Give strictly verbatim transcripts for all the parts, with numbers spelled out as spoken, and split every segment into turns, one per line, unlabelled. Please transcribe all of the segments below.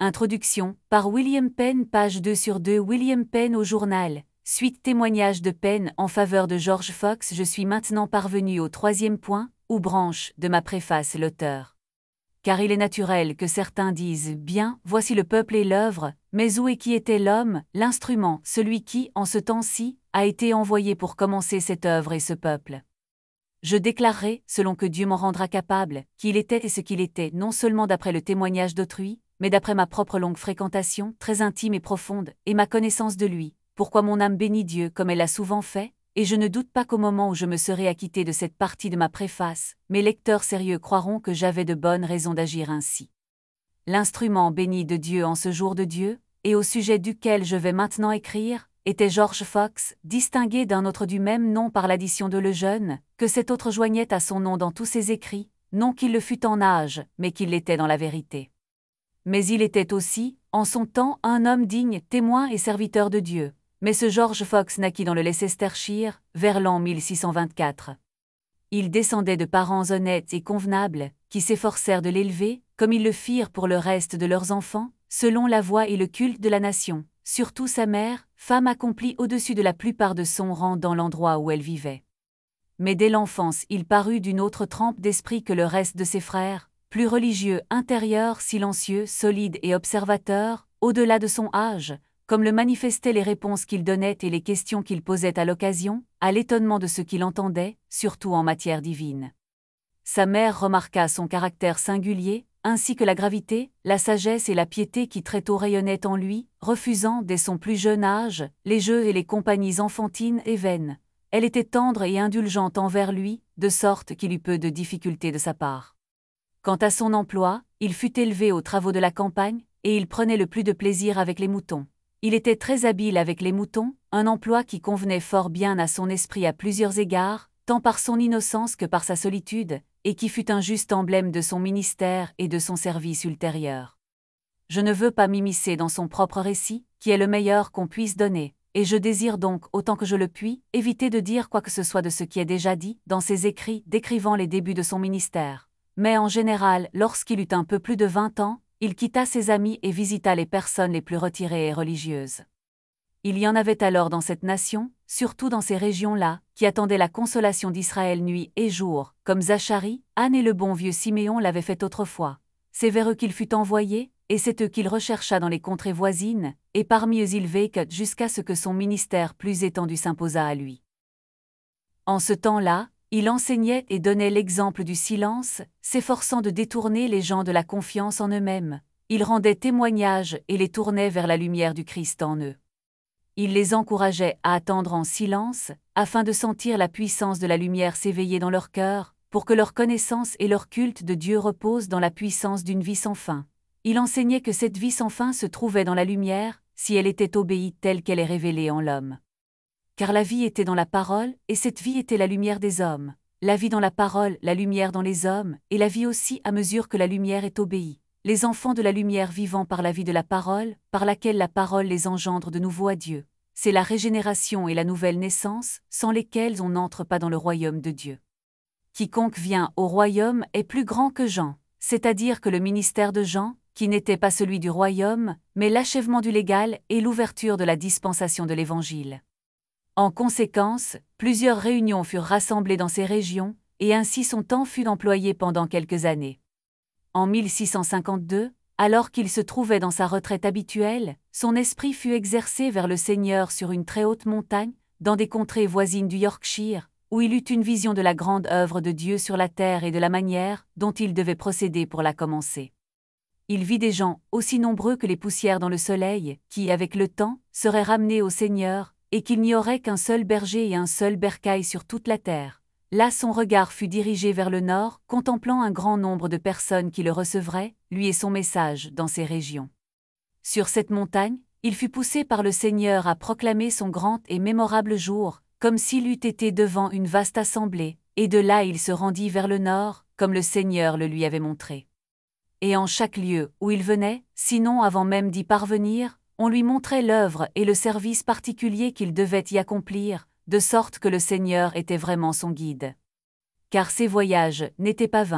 Introduction, par William Penn, page deux sur deux. William Penn au journal. Suite témoignage de Penn en faveur de George Fox. Je suis maintenant parvenu au troisième point, ou branche, de ma préface. L'auteur. Car il est naturel que certains disent, bien, voici le peuple et l'œuvre, mais où et qui était l'homme, l'instrument, celui qui, en ce temps-ci, a été envoyé pour commencer cette œuvre et ce peuple. Je déclarerai, selon que Dieu m'en rendra capable, qu'il était et ce qu'il était, non seulement d'après le témoignage d'autrui, mais d'après ma propre longue fréquentation, très intime et profonde, et ma connaissance de lui, pourquoi mon âme bénit Dieu comme elle l'a souvent fait, et je ne doute pas qu'au moment où je me serai acquitté de cette partie de ma préface, mes lecteurs sérieux croiront que j'avais de bonnes raisons d'agir ainsi. L'instrument béni de Dieu en ce jour de Dieu, et au sujet duquel je vais maintenant écrire, était George Fox, distingué d'un autre du même nom par l'addition de le jeune, que cet autre joignait à son nom dans tous ses écrits, non qu'il le fût en âge, mais qu'il l'était dans la vérité. Mais il était aussi, en son temps, un homme digne, témoin et serviteur de Dieu. Mais ce George Fox naquit dans le Leicestershire, vers l'an mille six cent vingt-quatre. Il descendait de parents honnêtes et convenables, qui s'efforcèrent de l'élever, comme ils le firent pour le reste de leurs enfants, selon la voie et le culte de la nation, surtout sa mère, femme accomplie au-dessus de la plupart de son rang dans l'endroit où elle vivait. Mais dès l'enfance il parut d'une autre trempe d'esprit que le reste de ses frères, plus religieux, intérieur, silencieux, solide et observateur, au-delà de son âge, comme le manifestaient les réponses qu'il donnait et les questions qu'il posait à l'occasion, à l'étonnement de ceux qui l'entendaient, surtout en matière divine. Sa mère remarqua son caractère singulier, ainsi que la gravité, la sagesse et la piété qui très tôt rayonnaient en lui, refusant, dès son plus jeune âge, les jeux et les compagnies enfantines et vaines. Elle était tendre et indulgente envers lui, de sorte qu'il eut peu de difficultés de sa part. Quant à son emploi, il fut élevé aux travaux de la campagne, et il prenait le plus de plaisir avec les moutons. Il était très habile avec les moutons, un emploi qui convenait fort bien à son esprit à plusieurs égards, tant par son innocence que par sa solitude, et qui fut un juste emblème de son ministère et de son service ultérieur. Je ne veux pas m'immiscer dans son propre récit, qui est le meilleur qu'on puisse donner, et je désire donc, autant que je le puis, éviter de dire quoi que ce soit de ce qui est déjà dit dans ses écrits décrivant les débuts de son ministère. Mais en général, lorsqu'il eut un peu plus de vingt ans, il quitta ses amis et visita les personnes les plus retirées et religieuses. Il y en avait alors dans cette nation, surtout dans ces régions-là, qui attendaient la consolation d'Israël nuit et jour, comme Zacharie, Anne et le bon vieux Siméon l'avaient fait autrefois. C'est vers eux qu'il fut envoyé, et c'est eux qu'il rechercha dans les contrées voisines, et parmi eux il vécut jusqu'à ce que son ministère plus étendu s'imposât à lui. En ce temps-là, il enseignait et donnait l'exemple du silence, s'efforçant de détourner les gens de la confiance en eux-mêmes. Il rendait témoignage et les tournait vers la lumière du Christ en eux. Il les encourageait à attendre en silence, afin de sentir la puissance de la lumière s'éveiller dans leur cœur, pour que leur connaissance et leur culte de Dieu reposent dans la puissance d'une vie sans fin. Il enseignait que cette vie sans fin se trouvait dans la lumière, si elle était obéie telle qu'elle est révélée en l'homme. Car la vie était dans la parole, et cette vie était la lumière des hommes. La vie dans la parole, la lumière dans les hommes, et la vie aussi à mesure que la lumière est obéie. Les enfants de la lumière vivant par la vie de la parole, par laquelle la parole les engendre de nouveau à Dieu. C'est la régénération et la nouvelle naissance, sans lesquelles on n'entre pas dans le royaume de Dieu. Quiconque vient au royaume est plus grand que Jean, c'est-à-dire que le ministère de Jean, qui n'était pas celui du royaume, mais l'achèvement du légal et l'ouverture de la dispensation de l'Évangile. En conséquence, plusieurs réunions furent rassemblées dans ces régions, et ainsi son temps fut employé pendant quelques années. En mille six cent cinquante-deux, alors qu'il se trouvait dans sa retraite habituelle, son esprit fut exercé vers le Seigneur sur une très haute montagne, dans des contrées voisines du Yorkshire, où il eut une vision de la grande œuvre de Dieu sur la terre et de la manière dont il devait procéder pour la commencer. Il vit des gens, aussi nombreux que les poussières dans le soleil, qui, avec le temps, seraient ramenés au Seigneur, et qu'il n'y aurait qu'un seul berger et un seul bercail sur toute la terre. Là son regard fut dirigé vers le nord, contemplant un grand nombre de personnes qui le recevraient, lui et son message, dans ces régions. Sur cette montagne, il fut poussé par le Seigneur à proclamer son grand et mémorable jour, comme s'il eût été devant une vaste assemblée, et de là il se rendit vers le nord, comme le Seigneur le lui avait montré. Et en chaque lieu où il venait, sinon avant même d'y parvenir, on lui montrait l'œuvre et le service particulier qu'il devait y accomplir, de sorte que le Seigneur était vraiment son guide. Car ses voyages n'étaient pas vains.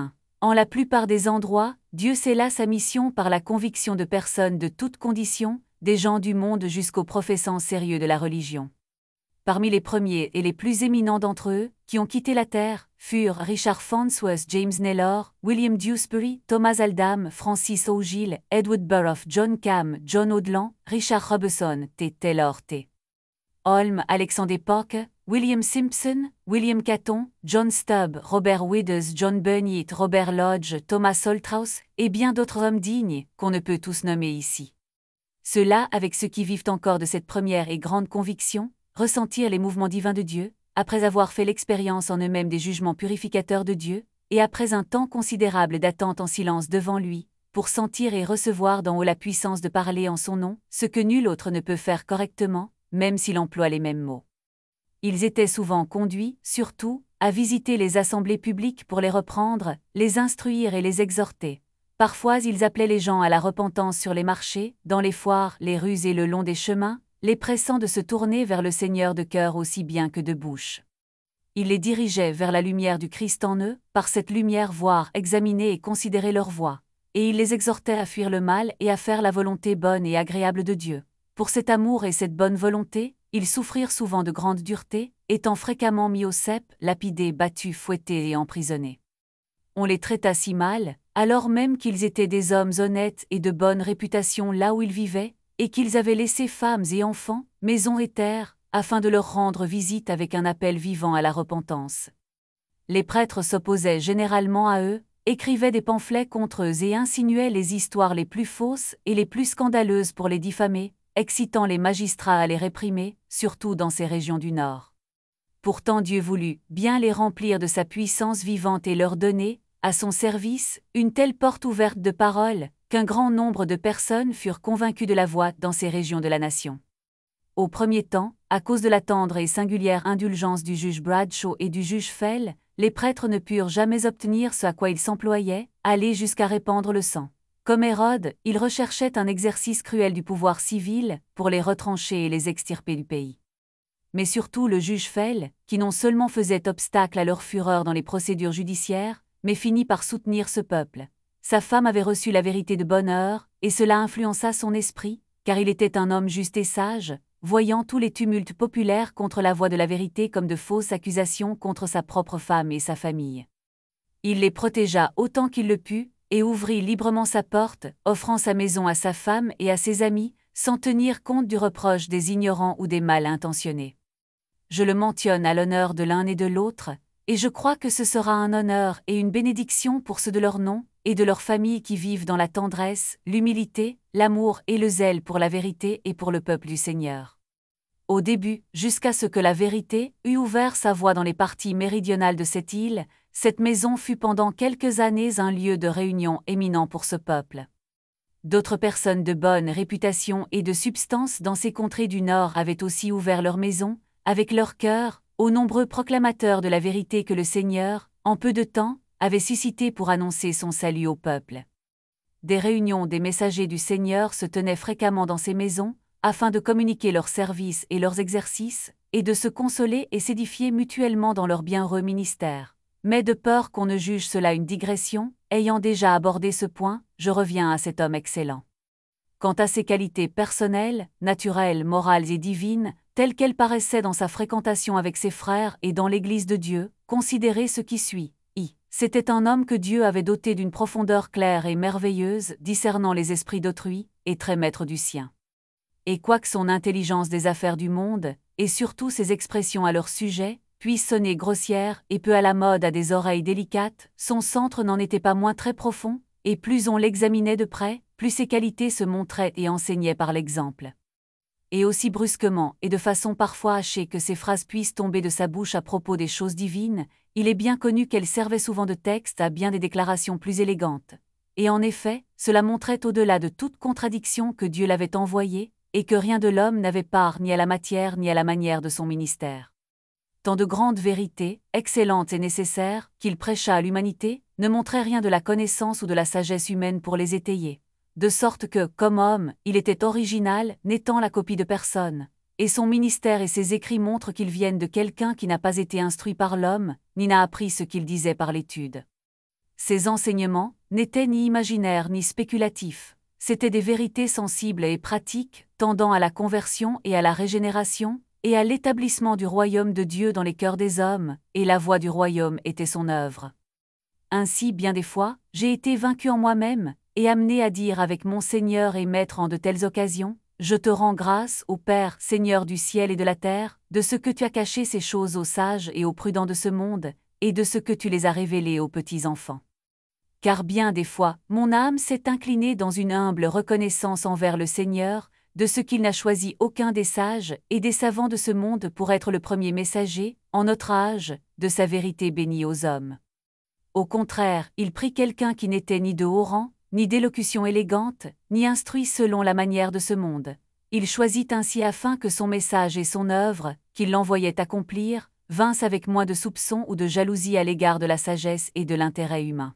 En la plupart des endroits, Dieu scella sa mission par la conviction de personnes de toutes conditions, des gens du monde jusqu'aux professants sérieux de la religion. Parmi les premiers et les plus éminents d'entre eux, qui ont quitté la terre, furent Richard Farnsworth, James Naylor, William Dewsbury, Thomas Aldham, Francis O'Gill, Edward Burrough, John Cam, John Audlan, Richard Robeson, T. Taylor T. Holm, Alexander Pock, William Simpson, William Catton, John Stubb, Robert Withers, John Bunyan, Robert Lodge, Thomas Oltraus, et bien d'autres hommes dignes, qu'on ne peut tous nommer ici. Ceux-là, avec ceux qui vivent encore de cette première et grande conviction, ressentirent les mouvements divins de Dieu, après avoir fait l'expérience en eux-mêmes des jugements purificateurs de Dieu, et après un temps considérable d'attente en silence devant lui, pour sentir et recevoir d'en haut la puissance de parler en son nom, ce que nul autre ne peut faire correctement, même s'il emploie les mêmes mots. Ils étaient souvent conduits, surtout, à visiter les assemblées publiques pour les reprendre, les instruire et les exhorter. Parfois ils appelaient les gens à la repentance sur les marchés, dans les foires, les rues et le long des chemins, les pressant de se tourner vers le Seigneur de cœur aussi bien que de bouche. Ils les dirigeaient vers la lumière du Christ en eux, par cette lumière voir, examiner et considérer leur voie. Et ils les exhortaient à fuir le mal et à faire la volonté bonne et agréable de Dieu. Pour cet amour et cette bonne volonté, ils souffrirent souvent de grande dureté, étant fréquemment mis au cep, lapidés, battus, fouettés et emprisonnés. On les traita si mal, alors même qu'ils étaient des hommes honnêtes et de bonne réputation là où ils vivaient, et qu'ils avaient laissé femmes et enfants, maisons et terres, afin de leur rendre visite avec un appel vivant à la repentance. Les prêtres s'opposaient généralement à eux, écrivaient des pamphlets contre eux et insinuaient les histoires les plus fausses et les plus scandaleuses pour les diffamer, excitant les magistrats à les réprimer, surtout dans ces régions du Nord. Pourtant Dieu voulut bien les remplir de sa puissance vivante et leur donner, à son service, une telle porte ouverte de parole, qu'un grand nombre de personnes furent convaincues de la voie dans ces régions de la nation. Au premier temps, à cause de la tendre et singulière indulgence du juge Bradshaw et du juge Fell, les prêtres ne purent jamais obtenir ce à quoi ils s'employaient, aller jusqu'à répandre le sang. Comme Hérode, ils recherchaient un exercice cruel du pouvoir civil, pour les retrancher et les extirper du pays. Mais surtout le juge Fell, qui non seulement faisait obstacle à leur fureur dans les procédures judiciaires, mais finit par soutenir ce peuple. Sa femme avait reçu la vérité de bonne heure, et cela influença son esprit, car il était un homme juste et sage, voyant tous les tumultes populaires contre la voie de la vérité comme de fausses accusations contre sa propre femme et sa famille. Il les protégea autant qu'il le put, et ouvrit librement sa porte, offrant sa maison à sa femme et à ses amis, sans tenir compte du reproche des ignorants ou des mal intentionnés. Je le mentionne à l'honneur de l'un et de l'autre, et je crois que ce sera un honneur et une bénédiction pour ceux de leur nom, et de leur famille qui vivent dans la tendresse, l'humilité, l'amour et le zèle pour la vérité et pour le peuple du Seigneur. Au début, jusqu'à ce que la vérité eût ouvert sa voie dans les parties méridionales de cette île, cette maison fut pendant quelques années un lieu de réunion éminent pour ce peuple. D'autres personnes de bonne réputation et de substance dans ces contrées du Nord avaient aussi ouvert leur maison, avec leur cœur, aux nombreux proclamateurs de la vérité que le Seigneur, en peu de temps, avait suscité pour annoncer son salut au peuple. Des réunions des messagers du Seigneur se tenaient fréquemment dans ces maisons, afin de communiquer leurs services et leurs exercices, et de se consoler et s'édifier mutuellement dans leur bienheureux ministère. Mais de peur qu'on ne juge cela une digression, ayant déjà abordé ce point, je reviens à cet homme excellent. Quant à ses qualités personnelles, naturelles, morales et divines, telles qu'elles paraissaient dans sa fréquentation avec ses frères et dans l'Église de Dieu, considérez ce qui suit. I. C'était un homme que Dieu avait doté d'une profondeur claire et merveilleuse, discernant les esprits d'autrui, et très maître du sien. Et quoique son intelligence des affaires du monde, et surtout ses expressions à leur sujet, puissent sonner grossières et peu à la mode à des oreilles délicates, son centre n'en était pas moins très profond, et plus on l'examinait de près, plus ses qualités se montraient et enseignaient par l'exemple. Et aussi brusquement et de façon parfois hachée que ces phrases puissent tomber de sa bouche à propos des choses divines, il est bien connu qu'elles servaient souvent de texte à bien des déclarations plus élégantes. Et en effet, cela montrait au-delà de toute contradiction que Dieu l'avait envoyé, et que rien de l'homme n'avait part ni à la matière ni à la manière de son ministère. Tant de grandes vérités, excellentes et nécessaires, qu'il prêcha à l'humanité, ne montraient rien de la connaissance ou de la sagesse humaine pour les étayer. De sorte que, comme homme, il était original, n'étant la copie de personne, et son ministère et ses écrits montrent qu'ils viennent de quelqu'un qui n'a pas été instruit par l'homme, ni n'a appris ce qu'il disait par l'étude. Ses enseignements n'étaient ni imaginaires ni spéculatifs. C'étaient des vérités sensibles et pratiques, tendant à la conversion et à la régénération, et à l'établissement du royaume de Dieu dans les cœurs des hommes, et la voie du royaume était son œuvre. Ainsi, bien des fois, j'ai été vaincu en moi-même, et amené à dire avec mon Seigneur et Maître en de telles occasions, « Je te rends grâce, ô Père, Seigneur du ciel et de la terre, de ce que tu as caché ces choses aux sages et aux prudents de ce monde, et de ce que tu les as révélées aux petits enfants. » Car bien des fois, mon âme s'est inclinée dans une humble reconnaissance envers le Seigneur, de ce qu'il n'a choisi aucun des sages et des savants de ce monde pour être le premier messager, en notre âge, de sa vérité bénie aux hommes. Au contraire, il prit quelqu'un qui n'était ni de haut rang, ni d'élocution élégante, ni instruit selon la manière de ce monde. Il choisit ainsi afin que son message et son œuvre, qu'il l'envoyait accomplir, vinssent avec moins de soupçons ou de jalousie à l'égard de la sagesse et de l'intérêt humain.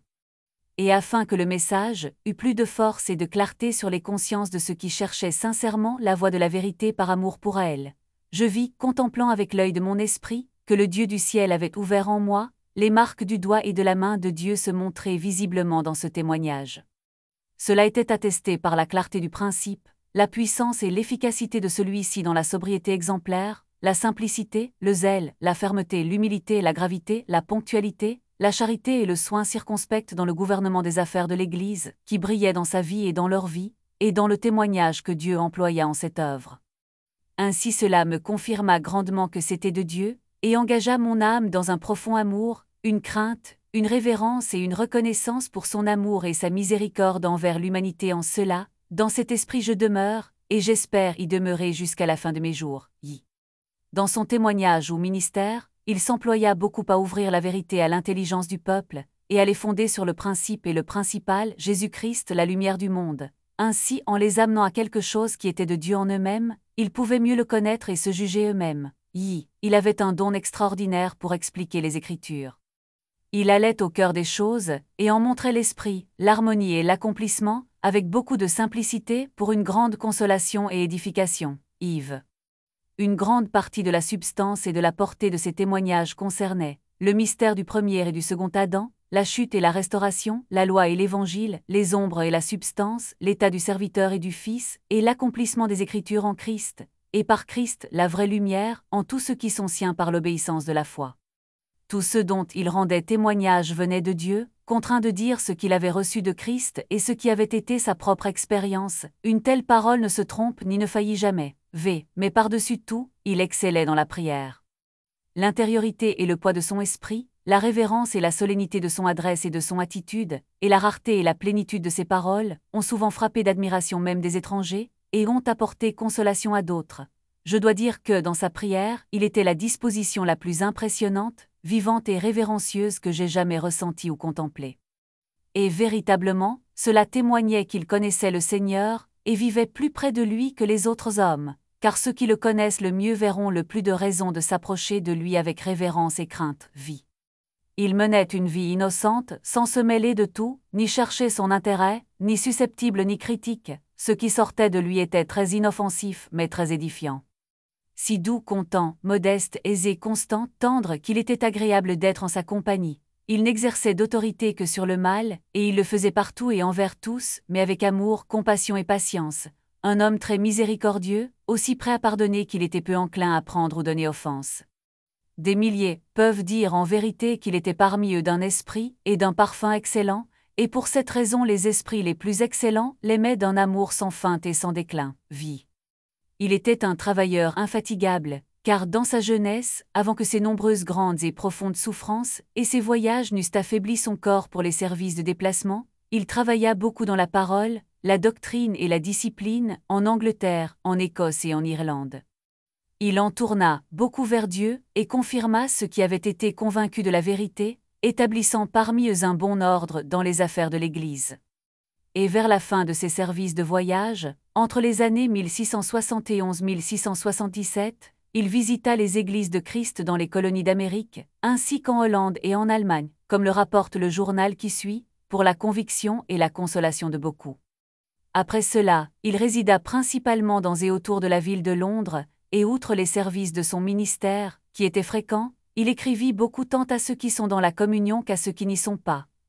Et afin que le message eût plus de force et de clarté sur les consciences de ceux qui cherchaient sincèrement la voie de la vérité par amour pour elle, je vis, contemplant avec l'œil de mon esprit, que le Dieu du ciel avait ouvert en moi, les marques du doigt et de la main de Dieu se montraient visiblement dans ce témoignage. Cela était attesté par la clarté du principe, la puissance et l'efficacité de celui-ci dans la sobriété exemplaire, la simplicité, le zèle, la fermeté, l'humilité, la gravité, la ponctualité, la charité et le soin circonspect dans le gouvernement des affaires de l'Église, qui brillaient dans sa vie et dans leur vie, et dans le témoignage que Dieu employa en cette œuvre. Ainsi cela me confirma grandement que c'était de Dieu, et engagea mon âme dans un profond amour, une crainte, une révérence et une reconnaissance pour son amour et sa miséricorde envers l'humanité. En cela, dans cet esprit je demeure, et j'espère y demeurer jusqu'à la fin de mes jours. Y. Dans son témoignage ou ministère, il s'employa beaucoup à ouvrir la vérité à l'intelligence du peuple, et à les fonder sur le principe et le principal, Jésus-Christ, la lumière du monde. Ainsi, en les amenant à quelque chose qui était de Dieu en eux-mêmes, ils pouvaient mieux le connaître et se juger eux-mêmes. Y. Il avait un don extraordinaire pour expliquer les Écritures. Il allait au cœur des choses, et en montrait l'esprit, l'harmonie et l'accomplissement, avec beaucoup de simplicité, pour une grande consolation et édification. Yves. Une grande partie de la substance et de la portée de ces témoignages concernait le mystère du premier et du second Adam, la chute et la restauration, la loi et l'évangile, les ombres et la substance, l'état du serviteur et du Fils, et l'accomplissement des Écritures en Christ, et par Christ la vraie lumière, en tous ceux qui sont siens par l'obéissance de la foi. Tout ce dont il rendait témoignage venait de Dieu, contraint de dire ce qu'il avait reçu de Christ et ce qui avait été sa propre expérience. Une telle parole ne se trompe ni ne faillit jamais. V. Mais par-dessus tout, il excellait dans la prière. L'intériorité et le poids de son esprit, la révérence et la solennité de son adresse et de son attitude, et la rareté et la plénitude de ses paroles, ont souvent frappé d'admiration même des étrangers, et ont apporté consolation à d'autres. Je dois dire que, dans sa prière, il était la disposition la plus impressionnante, vivante et révérencieuse que j'ai jamais ressentie ou contemplée. Et véritablement, cela témoignait qu'il connaissait le Seigneur, et vivait plus près de lui que les autres hommes, car ceux qui le connaissent le mieux verront le plus de raisons de s'approcher de lui avec révérence et crainte. Vie. Il menait une vie innocente, sans se mêler de tout, ni chercher son intérêt, ni susceptible ni critique. Ce qui sortait de lui était très inoffensif mais très édifiant. Si doux, content, modeste, aisé, constant, tendre qu'il était agréable d'être en sa compagnie. Il n'exerçait d'autorité que sur le mal, et il le faisait partout et envers tous, mais avec amour, compassion et patience. Un homme très miséricordieux, aussi prêt à pardonner qu'il était peu enclin à prendre ou donner offense. Des milliers peuvent dire en vérité qu'il était parmi eux d'un esprit et d'un parfum excellent, et pour cette raison les esprits les plus excellents l'aimaient d'un amour sans feinte et sans déclin. Vie. Il était un travailleur infatigable, car dans sa jeunesse, avant que ses nombreuses grandes et profondes souffrances et ses voyages n'eussent affaibli son corps pour les services de déplacement, il travailla beaucoup dans la parole, la doctrine et la discipline, en Angleterre, en Écosse et en Irlande. Il en tourna beaucoup vers Dieu et confirma ceux qui avaient été convaincus de la vérité, établissant parmi eux un bon ordre dans les affaires de l'Église. Et vers la fin de ses services de voyage, entre les années mille six cent soixante et onze mille six cent soixante-dix-sept, il visita les églises de Christ dans les colonies d'Amérique, ainsi qu'en Hollande et en Allemagne, comme le rapporte le journal qui suit, pour la conviction et la consolation de beaucoup. Après cela, il résida principalement dans et autour de la ville de Londres, et outre les services de son ministère, qui étaient fréquents, il écrivit beaucoup tant à ceux qui sont dans la communion qu'à ceux qui n'y sont pas.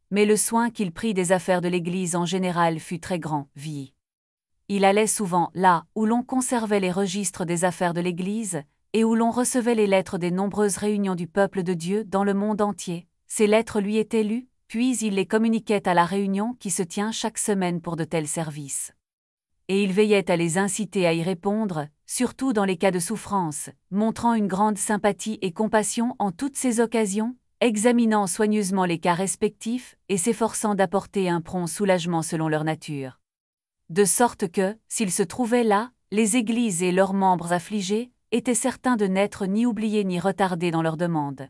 mais le soin qu'il prit des affaires de l'Église en général fut très grand, vie. Il allait souvent là où l'on conservait les registres des affaires de l'Église, et où l'on recevait les lettres des nombreuses réunions du peuple de Dieu dans le monde entier. Ces lettres lui étaient lues, puis il les communiquait à la réunion qui se tient chaque semaine pour de tels services. Et il veillait à les inciter à y répondre, surtout dans les cas de souffrance, montrant une grande sympathie et compassion en toutes ces occasions, examinant soigneusement les cas respectifs et s'efforçant d'apporter un prompt soulagement selon leur nature. De sorte que, s'ils se trouvaient là, les églises et leurs membres affligés, étaient certains de n'être ni oubliés ni retardés dans leurs demandes.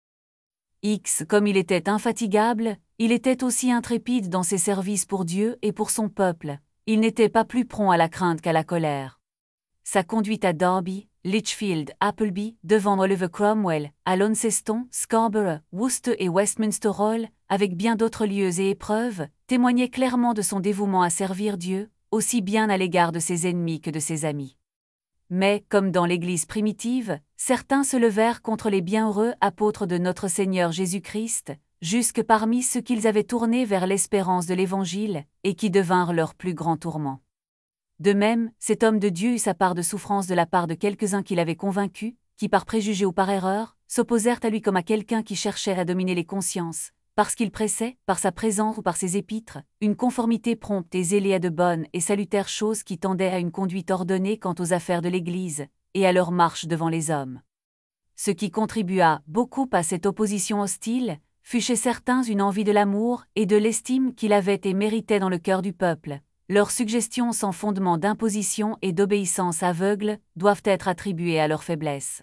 X, comme il était infatigable, il était aussi intrépide dans ses services pour Dieu et pour son peuple. Il n'était pas plus prompt à la crainte qu'à la colère. Sa conduite à Derby, Lichfield, Appleby, devant Oliver Cromwell, à Launceston, Scarborough, Worcester et Westminster Hall, avec bien d'autres lieux et épreuves, témoignait clairement de son dévouement à servir Dieu, aussi bien à l'égard de ses ennemis que de ses amis. Mais, comme dans l'Église primitive, certains se levèrent contre les bienheureux apôtres de notre Seigneur Jésus-Christ, jusque parmi ceux qu'ils avaient tournés vers l'espérance de l'Évangile, et qui devinrent leur plus grand tourment. De même, cet homme de Dieu eut sa part de souffrance de la part de quelques-uns qui l'avaient convaincu, qui par préjugé ou par erreur, s'opposèrent à lui comme à quelqu'un qui cherchait à dominer les consciences, parce qu'il pressait, par sa présence ou par ses épîtres, une conformité prompte et zélée à de bonnes et salutaires choses qui tendaient à une conduite ordonnée quant aux affaires de l'Église, et à leur marche devant les hommes. Ce qui contribua beaucoup à cette opposition hostile, fut chez certains une envie de l'amour et de l'estime qu'il avait et méritait dans le cœur du peuple. Leurs suggestions sans fondement d'imposition et d'obéissance aveugle doivent être attribuées à leur faiblesse.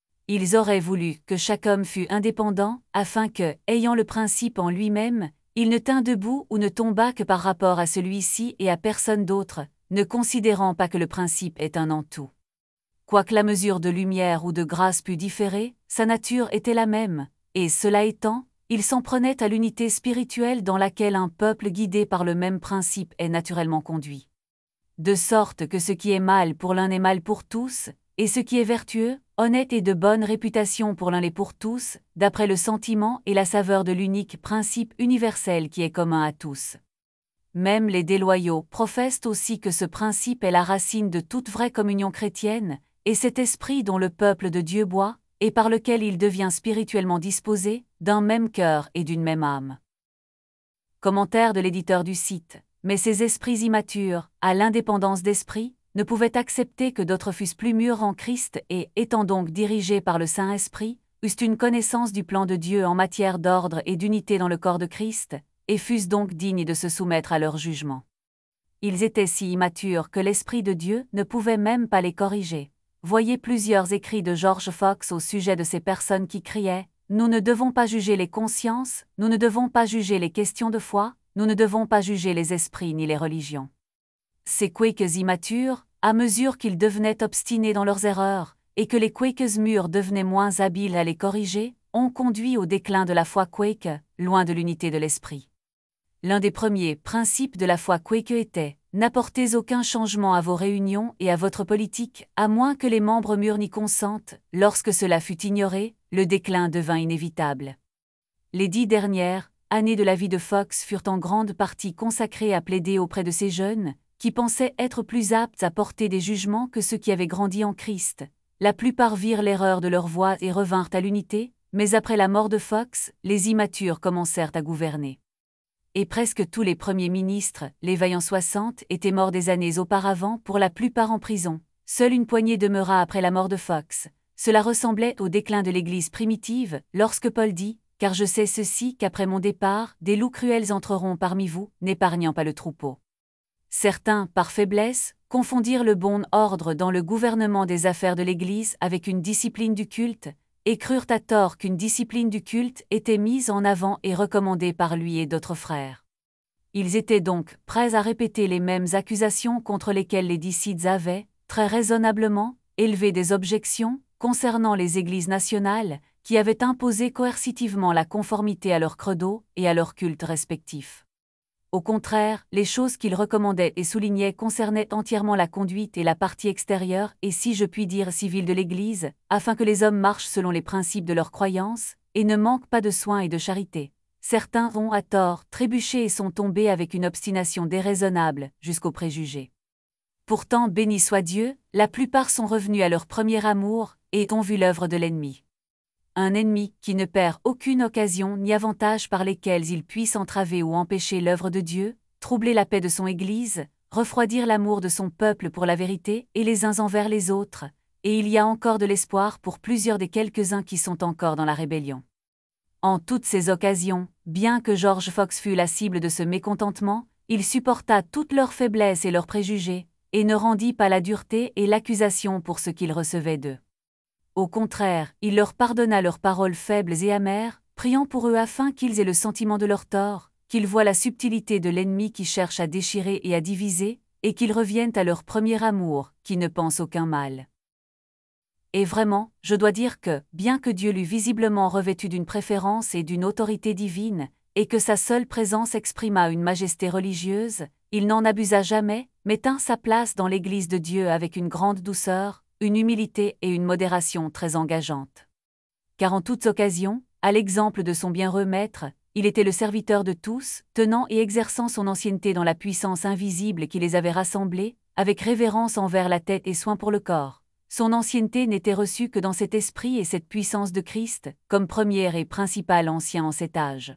Ils auraient voulu que chaque homme fût indépendant, afin que, ayant le principe en lui-même, il ne tînt debout ou ne tombât que par rapport à celui-ci et à personne d'autre, ne considérant pas que le principe est un en tout. Quoique la mesure de lumière ou de grâce pût différer, sa nature était la même, et cela étant, il s'en prenait à l'unité spirituelle dans laquelle un peuple guidé par le même principe est naturellement conduit. De sorte que ce qui est mal pour l'un est mal pour tous, et ce qui est vertueux, honnête et de bonne réputation pour l'un l'est pour tous, d'après le sentiment et la saveur de l'unique principe universel qui est commun à tous. Même les déloyaux professent aussi que ce principe est la racine de toute vraie communion chrétienne, et cet esprit dont le peuple de Dieu boit, et par lequel il devient spirituellement disposé, d'un même cœur et d'une même âme. Commentaire de l'éditeur du site. Mais ces esprits immatures, à l'indépendance d'esprit, ne pouvaient accepter que d'autres fussent plus mûrs en Christ et, étant donc dirigés par le Saint-Esprit, eussent une connaissance du plan de Dieu en matière d'ordre et d'unité dans le corps de Christ, et fussent donc dignes de se soumettre à leur jugement. Ils étaient si immatures que l'Esprit de Dieu ne pouvait même pas les corriger. Voyez plusieurs écrits de George Fox au sujet de ces personnes qui criaient « Nous ne devons pas juger les consciences, nous ne devons pas juger les questions de foi, nous ne devons pas juger les esprits ni les religions. » Ces Quakers immatures, à mesure qu'ils devenaient obstinés dans leurs erreurs, et que les Quakers mûrs devenaient moins habiles à les corriger, ont conduit au déclin de la foi Quaker, loin de l'unité de l'esprit. L'un des premiers principes de la foi Quaker était « N'apportez aucun changement à vos réunions et à votre politique, à moins que les membres mûrs n'y consentent. » Lorsque cela fut ignoré, le déclin devint inévitable. Les dix dernières années de la vie de Fox furent en grande partie consacrées à plaider auprès de ces jeunes, qui pensaient être plus aptes à porter des jugements que ceux qui avaient grandi en Christ. La plupart virent l'erreur de leur voie et revinrent à l'unité, mais après la mort de Fox, les immatures commencèrent à gouverner. Et presque tous les premiers ministres, les vaillants soixante, étaient morts des années auparavant, pour la plupart en prison. Seule une poignée demeura après la mort de Fox. Cela ressemblait au déclin de l'Église primitive, lorsque Paul dit « Car je sais ceci qu'après mon départ, des loups cruels entreront parmi vous, n'épargnant pas le troupeau. » Certains, par faiblesse, confondirent le bon ordre dans le gouvernement des affaires de l'Église avec une discipline du culte, et crurent à tort qu'une discipline du culte était mise en avant et recommandée par lui et d'autres frères. Ils étaient donc prêts à répéter les mêmes accusations contre lesquelles les disciples avaient, très raisonnablement, élevé des objections concernant les églises nationales, qui avaient imposé coercitivement la conformité à leur credo et à leur culte respectifs. Au contraire, les choses qu'ils recommandaient et soulignaient concernaient entièrement la conduite et la partie extérieure et, si je puis dire, civile de l'Église, afin que les hommes marchent selon les principes de leur croyance, et ne manquent pas de soins et de charité. certains ont, à tort, trébuché et sont tombés avec une obstination déraisonnable, jusqu'aux préjugés. Pourtant, béni soit Dieu, la plupart sont revenus à leur premier amour, et ont vu l'œuvre de l'ennemi. Un ennemi qui ne perd aucune occasion ni avantage par lesquels il puisse entraver ou empêcher l'œuvre de Dieu, troubler la paix de son Église, refroidir l'amour de son peuple pour la vérité et les uns envers les autres, et il y a encore de l'espoir pour plusieurs des quelques-uns qui sont encore dans la rébellion. En toutes ces occasions, bien que George Fox fût la cible de ce mécontentement, il supporta toutes leurs faiblesses et leurs préjugés, et ne rendit pas la dureté et l'accusation pour ce qu'il recevait d'eux. Au contraire, il leur pardonna leurs paroles faibles et amères, priant pour eux afin qu'ils aient le sentiment de leur tort, qu'ils voient la subtilité de l'ennemi qui cherche à déchirer et à diviser, et qu'ils reviennent à leur premier amour, qui ne pense aucun mal. Et vraiment, je dois dire que, bien que Dieu l'eût visiblement revêtu d'une préférence et d'une autorité divine, et que sa seule présence exprimât une majesté religieuse, il n'en abusa jamais, mais tint sa place dans l'Église de Dieu avec une grande douceur, une humilité et une modération très engageantes. Car en toutes occasions, à l'exemple de son bienheureux maître, il était le serviteur de tous, tenant et exerçant son ancienneté dans la puissance invisible qui les avait rassemblés, avec révérence envers la tête et soin pour le corps. Son ancienneté n'était reçue que dans cet esprit et cette puissance de Christ, comme premier et principal ancien en cet âge.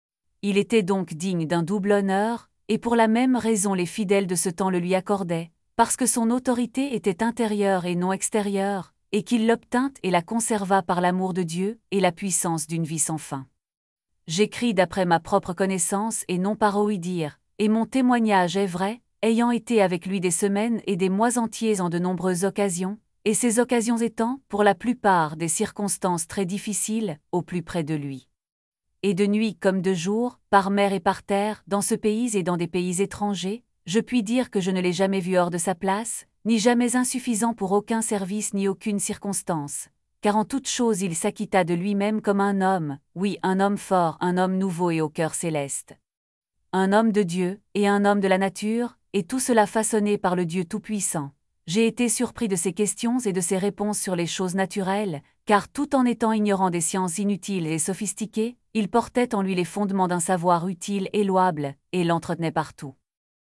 Il était donc digne d'un double honneur, et pour la même raison les fidèles de ce temps le lui accordaient, parce que son autorité était intérieure et non extérieure, et qu'il l'obtint et la conserva par l'amour de Dieu et la puissance d'une vie sans fin. J'écris d'après ma propre connaissance et non par ouï-dire, et mon témoignage est vrai, ayant été avec lui des semaines et des mois entiers en de nombreuses occasions, et ces occasions étant, pour la plupart, des circonstances très difficiles, au plus près de lui. Et de nuit comme de jour, par mer et par terre, dans ce pays et dans des pays étrangers, je puis dire que je ne l'ai jamais vu hors de sa place, ni jamais insuffisant pour aucun service ni aucune circonstance, car en toute chose il s'acquitta de lui-même comme un homme, oui, un homme fort, un homme nouveau et au cœur céleste. Un homme de Dieu, et un homme de la nature, et tout cela façonné par le Dieu Tout-Puissant. J'ai été surpris de ses questions et de ses réponses sur les choses naturelles, car tout en étant ignorant des sciences inutiles et sophistiquées, il portait en lui les fondements d'un savoir utile et louable, et l'entretenait partout.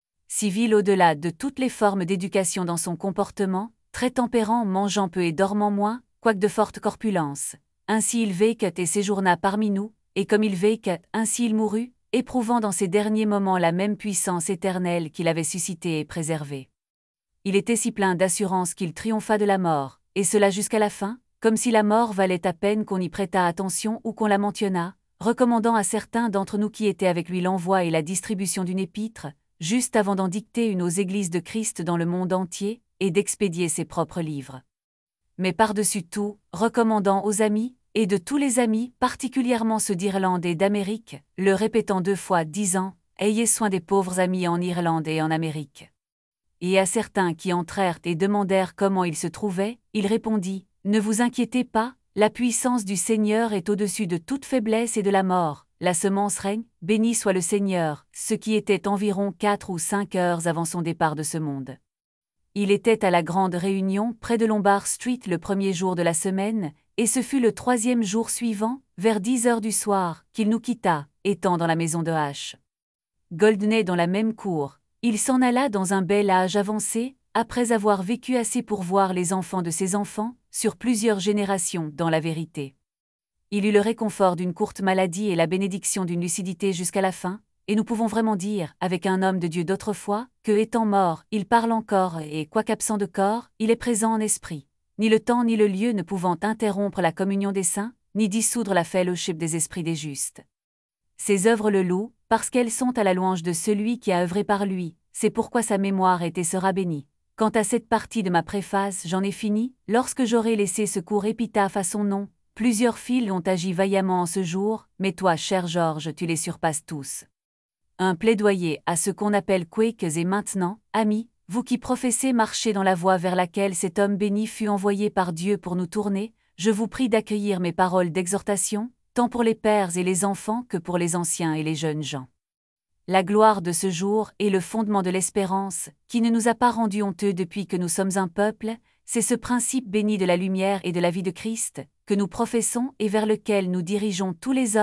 Civil au-delà de toutes les formes d'éducation dans son comportement, très tempérant, mangeant peu et dormant moins, quoique de forte corpulence. Ainsi il vécut et séjourna parmi nous, et comme il vécut, ainsi il mourut, éprouvant dans ses derniers moments la même puissance éternelle qu'il avait suscitée et préservée. Il était si plein d'assurance qu'il triompha de la mort, et cela jusqu'à la fin, comme si la mort valait à peine qu'on y prêtât attention ou qu'on la mentionnât, recommandant à certains d'entre nous qui étaient avec lui l'envoi et la distribution d'une épître, juste avant d'en dicter une aux églises de Christ dans le monde entier, et d'expédier ses propres livres. Mais par-dessus tout, recommandant aux amis, et de tous les amis, particulièrement ceux d'Irlande et d'Amérique, le répétant deux fois, disant « Ayez soin des pauvres amis en Irlande et en Amérique ». Et à certains qui entrèrent et demandèrent comment il se trouvait, il répondit « Ne vous inquiétez pas, la puissance du Seigneur est au-dessus de toute faiblesse et de la mort, la semence règne, béni soit le Seigneur », ce qui était environ quatre ou cinq heures avant son départ de ce monde. Il était à la grande réunion près de Lombard Street le premier jour de la semaine, et ce fut le troisième jour suivant, vers dix heures du soir, qu'il nous quitta, étant dans la maison de H. Goldney dans la même cour. Il s'en alla dans un bel âge avancé, après avoir vécu assez pour voir les enfants de ses enfants, sur plusieurs générations, dans la vérité. Il eut le réconfort d'une courte maladie et la bénédiction d'une lucidité jusqu'à la fin, et nous pouvons vraiment dire, avec un homme de Dieu d'autrefois, que, étant mort, il parle encore et, quoiqu'absent de corps, il est présent en esprit. Ni le temps ni le lieu ne pouvant interrompre la communion des saints, ni dissoudre la fellowship des esprits des justes. Ses œuvres le louent, parce qu'elles sont à la louange de celui qui a œuvré par lui, c'est pourquoi sa mémoire est et sera bénie. Quant à cette partie de ma préface, j'en ai fini, lorsque j'aurai laissé ce court épitaphe à son nom. Plusieurs fils ont agi vaillamment en ce jour, mais toi, cher Georges, tu les surpasses tous. Un plaidoyer à ce qu'on appelle Quakes et maintenant, amis, vous qui professez marcher dans la voie vers laquelle cet homme béni fut envoyé par Dieu pour nous tourner, je vous prie d'accueillir mes paroles d'exhortation, tant pour les pères et les enfants que pour les anciens et les jeunes gens. La gloire de ce jour est le fondement de l'espérance, qui ne nous a pas rendus honteux depuis que nous sommes un peuple, c'est ce principe béni de la lumière et de la vie de Christ, que nous professons et vers lequel nous dirigeons tous les hommes,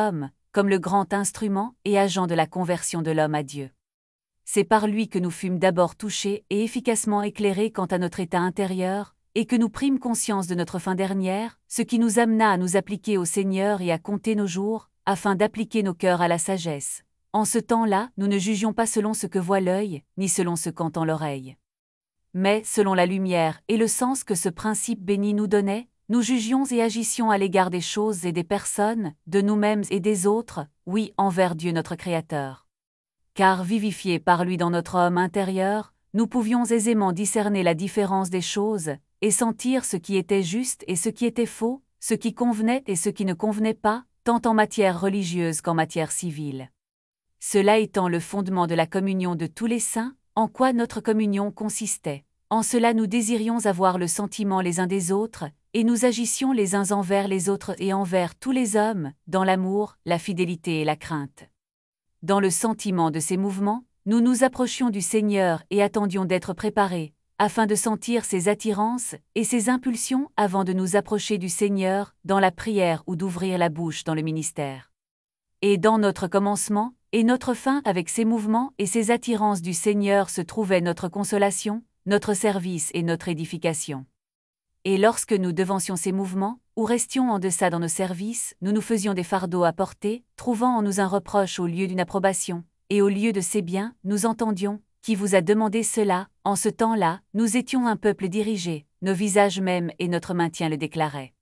comme le grand instrument et agent de la conversion de l'homme à Dieu. C'est par lui que nous fûmes d'abord touchés et efficacement éclairés quant à notre état intérieur, et que nous prîmes conscience de notre fin dernière, ce qui nous amena à nous appliquer au Seigneur et à compter nos jours, afin d'appliquer nos cœurs à la sagesse. En ce temps-là, nous ne jugions pas selon ce que voit l'œil, ni selon ce qu'entend l'oreille. Mais, selon la lumière et le sens que ce principe béni nous donnait, nous jugions et agissions à l'égard des choses et des personnes, de nous-mêmes et des autres, oui, envers Dieu notre Créateur. Car vivifiés par lui dans notre homme intérieur, nous pouvions aisément discerner la différence des choses, et sentir ce qui était juste et ce qui était faux, ce qui convenait et ce qui ne convenait pas, tant en matière religieuse qu'en matière civile. Cela étant le fondement de la communion de tous les saints, en quoi notre communion consistait. En cela nous désirions avoir le sentiment les uns des autres, et nous agissions les uns envers les autres et envers tous les hommes, dans l'amour, la fidélité et la crainte. Dans le sentiment de ces mouvements, nous nous approchions du Seigneur et attendions d'être préparés, afin de sentir ses attirances et ses impulsions avant de nous approcher du Seigneur dans la prière ou d'ouvrir la bouche dans le ministère. Et dans notre commencement et notre fin avec ces mouvements et ces attirances du Seigneur se trouvait notre consolation, notre service et notre édification. Et lorsque nous devancions ces mouvements, ou restions en deçà dans nos services, nous nous faisions des fardeaux à porter, trouvant en nous un reproche au lieu d'une approbation, et au lieu de ces biens, nous entendions, qui vous a demandé cela, en ce temps-là, nous étions un peuple dirigé, nos visages même et notre maintien le déclaraient.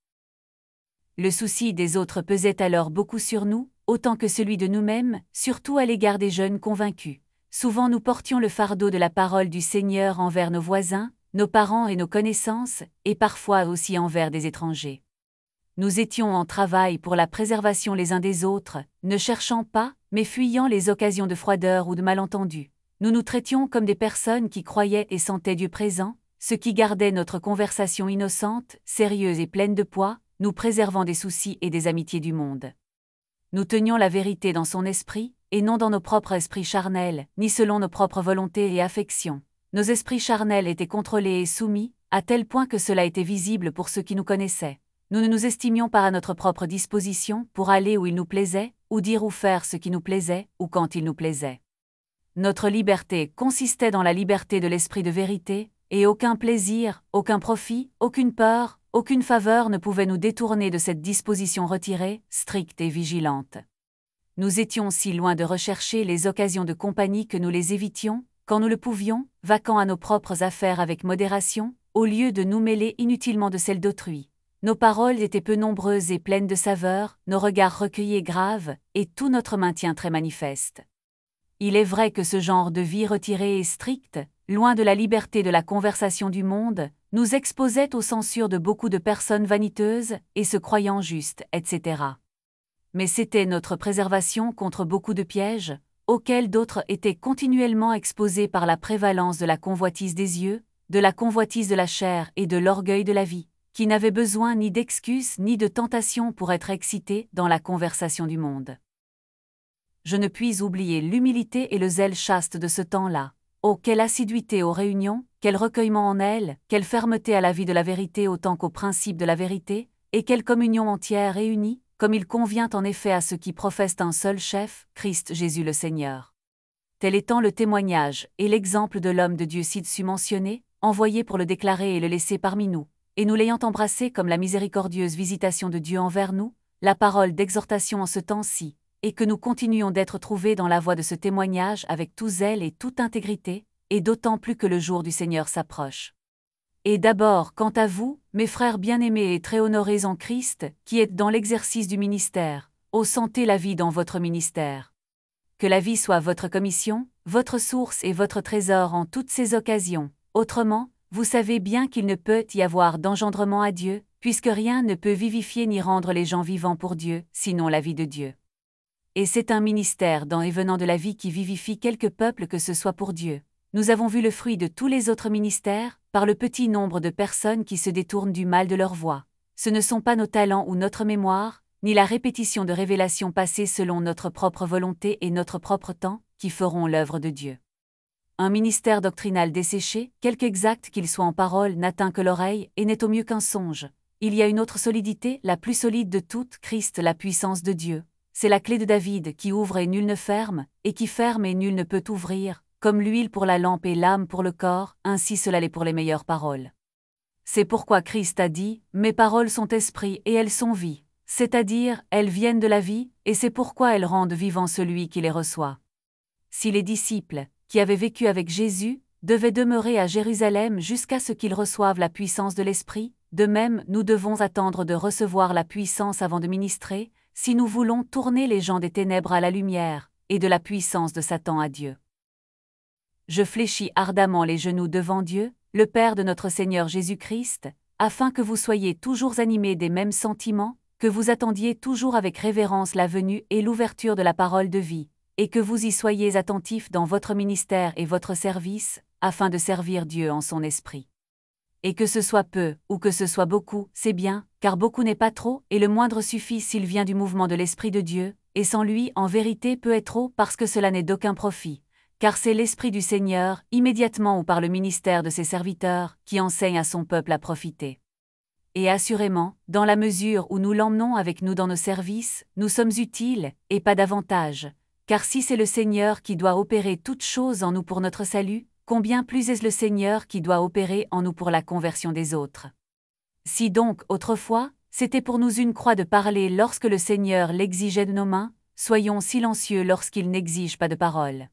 Le souci des autres pesait alors beaucoup sur nous, autant que celui de nous-mêmes, surtout à l'égard des jeunes convaincus. Souvent nous portions le fardeau de la parole du Seigneur envers nos voisins, nos parents et nos connaissances, et parfois aussi envers des étrangers. Nous étions en travail pour la préservation les uns des autres, ne cherchant pas, mais fuyant les occasions de froideur ou de malentendus. Nous nous traitions comme des personnes qui croyaient et sentaient Dieu présent, ce qui gardait notre conversation innocente, sérieuse et pleine de poids, nous préservant des soucis et des amitiés du monde. Nous tenions la vérité dans son esprit, et non dans nos propres esprits charnels, ni selon nos propres volontés et affections. Nos esprits charnels étaient contrôlés et soumis, à tel point que cela était visible pour ceux qui nous connaissaient. Nous ne nous estimions pas à notre propre disposition pour aller où il nous plaisait, ou dire ou faire ce qui nous plaisait, ou quand il nous plaisait. Notre liberté consistait dans la liberté de l'esprit de vérité, et aucun plaisir, aucun profit, aucune peur, aucune faveur ne pouvait nous détourner de cette disposition retirée, stricte et vigilante. Nous étions si loin de rechercher les occasions de compagnie que nous les évitions, quand nous le pouvions, vaquant à nos propres affaires avec modération, au lieu de nous mêler inutilement de celles d'autrui. Nos paroles étaient peu nombreuses et pleines de saveur, nos regards recueillis et graves, et tout notre maintien très manifeste. Il est vrai que ce genre de vie retirée et stricte, loin de la liberté de la conversation du monde, nous exposait aux censures de beaucoup de personnes vaniteuses et se croyant justes, et cetera. Mais c'était notre préservation contre beaucoup de pièges, auxquels d'autres étaient continuellement exposés par la prévalence de la convoitise des yeux, de la convoitise de la chair et de l'orgueil de la vie, qui n'avaient besoin ni d'excuses ni de tentations pour être excités dans la conversation du monde. Je ne puis oublier l'humilité et le zèle chaste de ce temps-là. Oh, quelle assiduité aux réunions, quel recueillement en elles, quelle fermeté à la vie de la vérité autant qu'au principe de la vérité, et quelle communion entière et unie, comme il convient en effet à ceux qui professent un seul chef, Christ Jésus le Seigneur. Tel étant le témoignage et l'exemple de l'homme de Dieu ci-dessus mentionné, envoyé pour le déclarer et le laisser parmi nous, et nous l'ayant embrassé comme la miséricordieuse visitation de Dieu envers nous, la parole d'exhortation en ce temps-ci, et que nous continuions d'être trouvés dans la voie de ce témoignage avec tout zèle et toute intégrité, et d'autant plus que le jour du Seigneur s'approche. Et d'abord, quant à vous, mes frères bien-aimés et très honorés en Christ, qui êtes dans l'exercice du ministère, ô sentez la vie dans votre ministère. Que la vie soit votre commission, votre source et votre trésor en toutes ces occasions. Autrement, vous savez bien qu'il ne peut y avoir d'engendrement à Dieu, puisque rien ne peut vivifier ni rendre les gens vivants pour Dieu, sinon la vie de Dieu. Et c'est un ministère dans et venant de la vie qui vivifie quelque peuple que ce soit pour Dieu. Nous avons vu le fruit de tous les autres ministères, par le petit nombre de personnes qui se détournent du mal de leur voie. Ce ne sont pas nos talents ou notre mémoire, ni la répétition de révélations passées selon notre propre volonté et notre propre temps, qui feront l'œuvre de Dieu. Un ministère doctrinal desséché, quelque exact qu'il soit en parole, n'atteint que l'oreille et n'est au mieux qu'un songe. Il y a une autre solidité, la plus solide de toutes, Christ, la puissance de Dieu. c'est la clé de David qui ouvre et nul ne ferme, et qui ferme et nul ne peut ouvrir, comme l'huile pour la lampe et l'âme pour le corps, ainsi cela l'est pour les meilleures paroles. C'est pourquoi Christ a dit, « Mes paroles sont esprit et elles sont vie », c'est-à-dire, elles viennent de la vie, et c'est pourquoi elles rendent vivant celui qui les reçoit. Si les disciples, qui avaient vécu avec Jésus, devaient demeurer à Jérusalem jusqu'à ce qu'ils reçoivent la puissance de l'Esprit, de même nous devons attendre de recevoir la puissance avant de ministrer, si nous voulons tourner les gens des ténèbres à la lumière, et de la puissance de Satan à Dieu. Je fléchis ardemment les genoux devant Dieu, le Père de notre Seigneur Jésus-Christ, afin que vous soyez toujours animés des mêmes sentiments, que vous attendiez toujours avec révérence la venue et l'ouverture de la parole de vie, et que vous y soyez attentifs dans votre ministère et votre service, afin de servir Dieu en son esprit. Et que ce soit peu, ou que ce soit beaucoup, c'est bien, car beaucoup n'est pas trop, et le moindre suffit s'il vient du mouvement de l'Esprit de Dieu, et sans lui, en vérité, peu est trop, parce que cela n'est d'aucun profit. Car c'est l'Esprit du Seigneur, immédiatement ou par le ministère de ses serviteurs, qui enseigne à son peuple à profiter. Et assurément, dans la mesure où nous l'emmenons avec nous dans nos services, nous sommes utiles, et pas davantage. Car si c'est le Seigneur qui doit opérer toutes choses en nous pour notre salut, combien plus est-ce le Seigneur qui doit opérer en nous pour la conversion des autres. Si donc, autrefois, c'était pour nous une croix de parler lorsque le Seigneur l'exigeait de nos mains, soyons silencieux lorsqu'il n'exige pas de parole.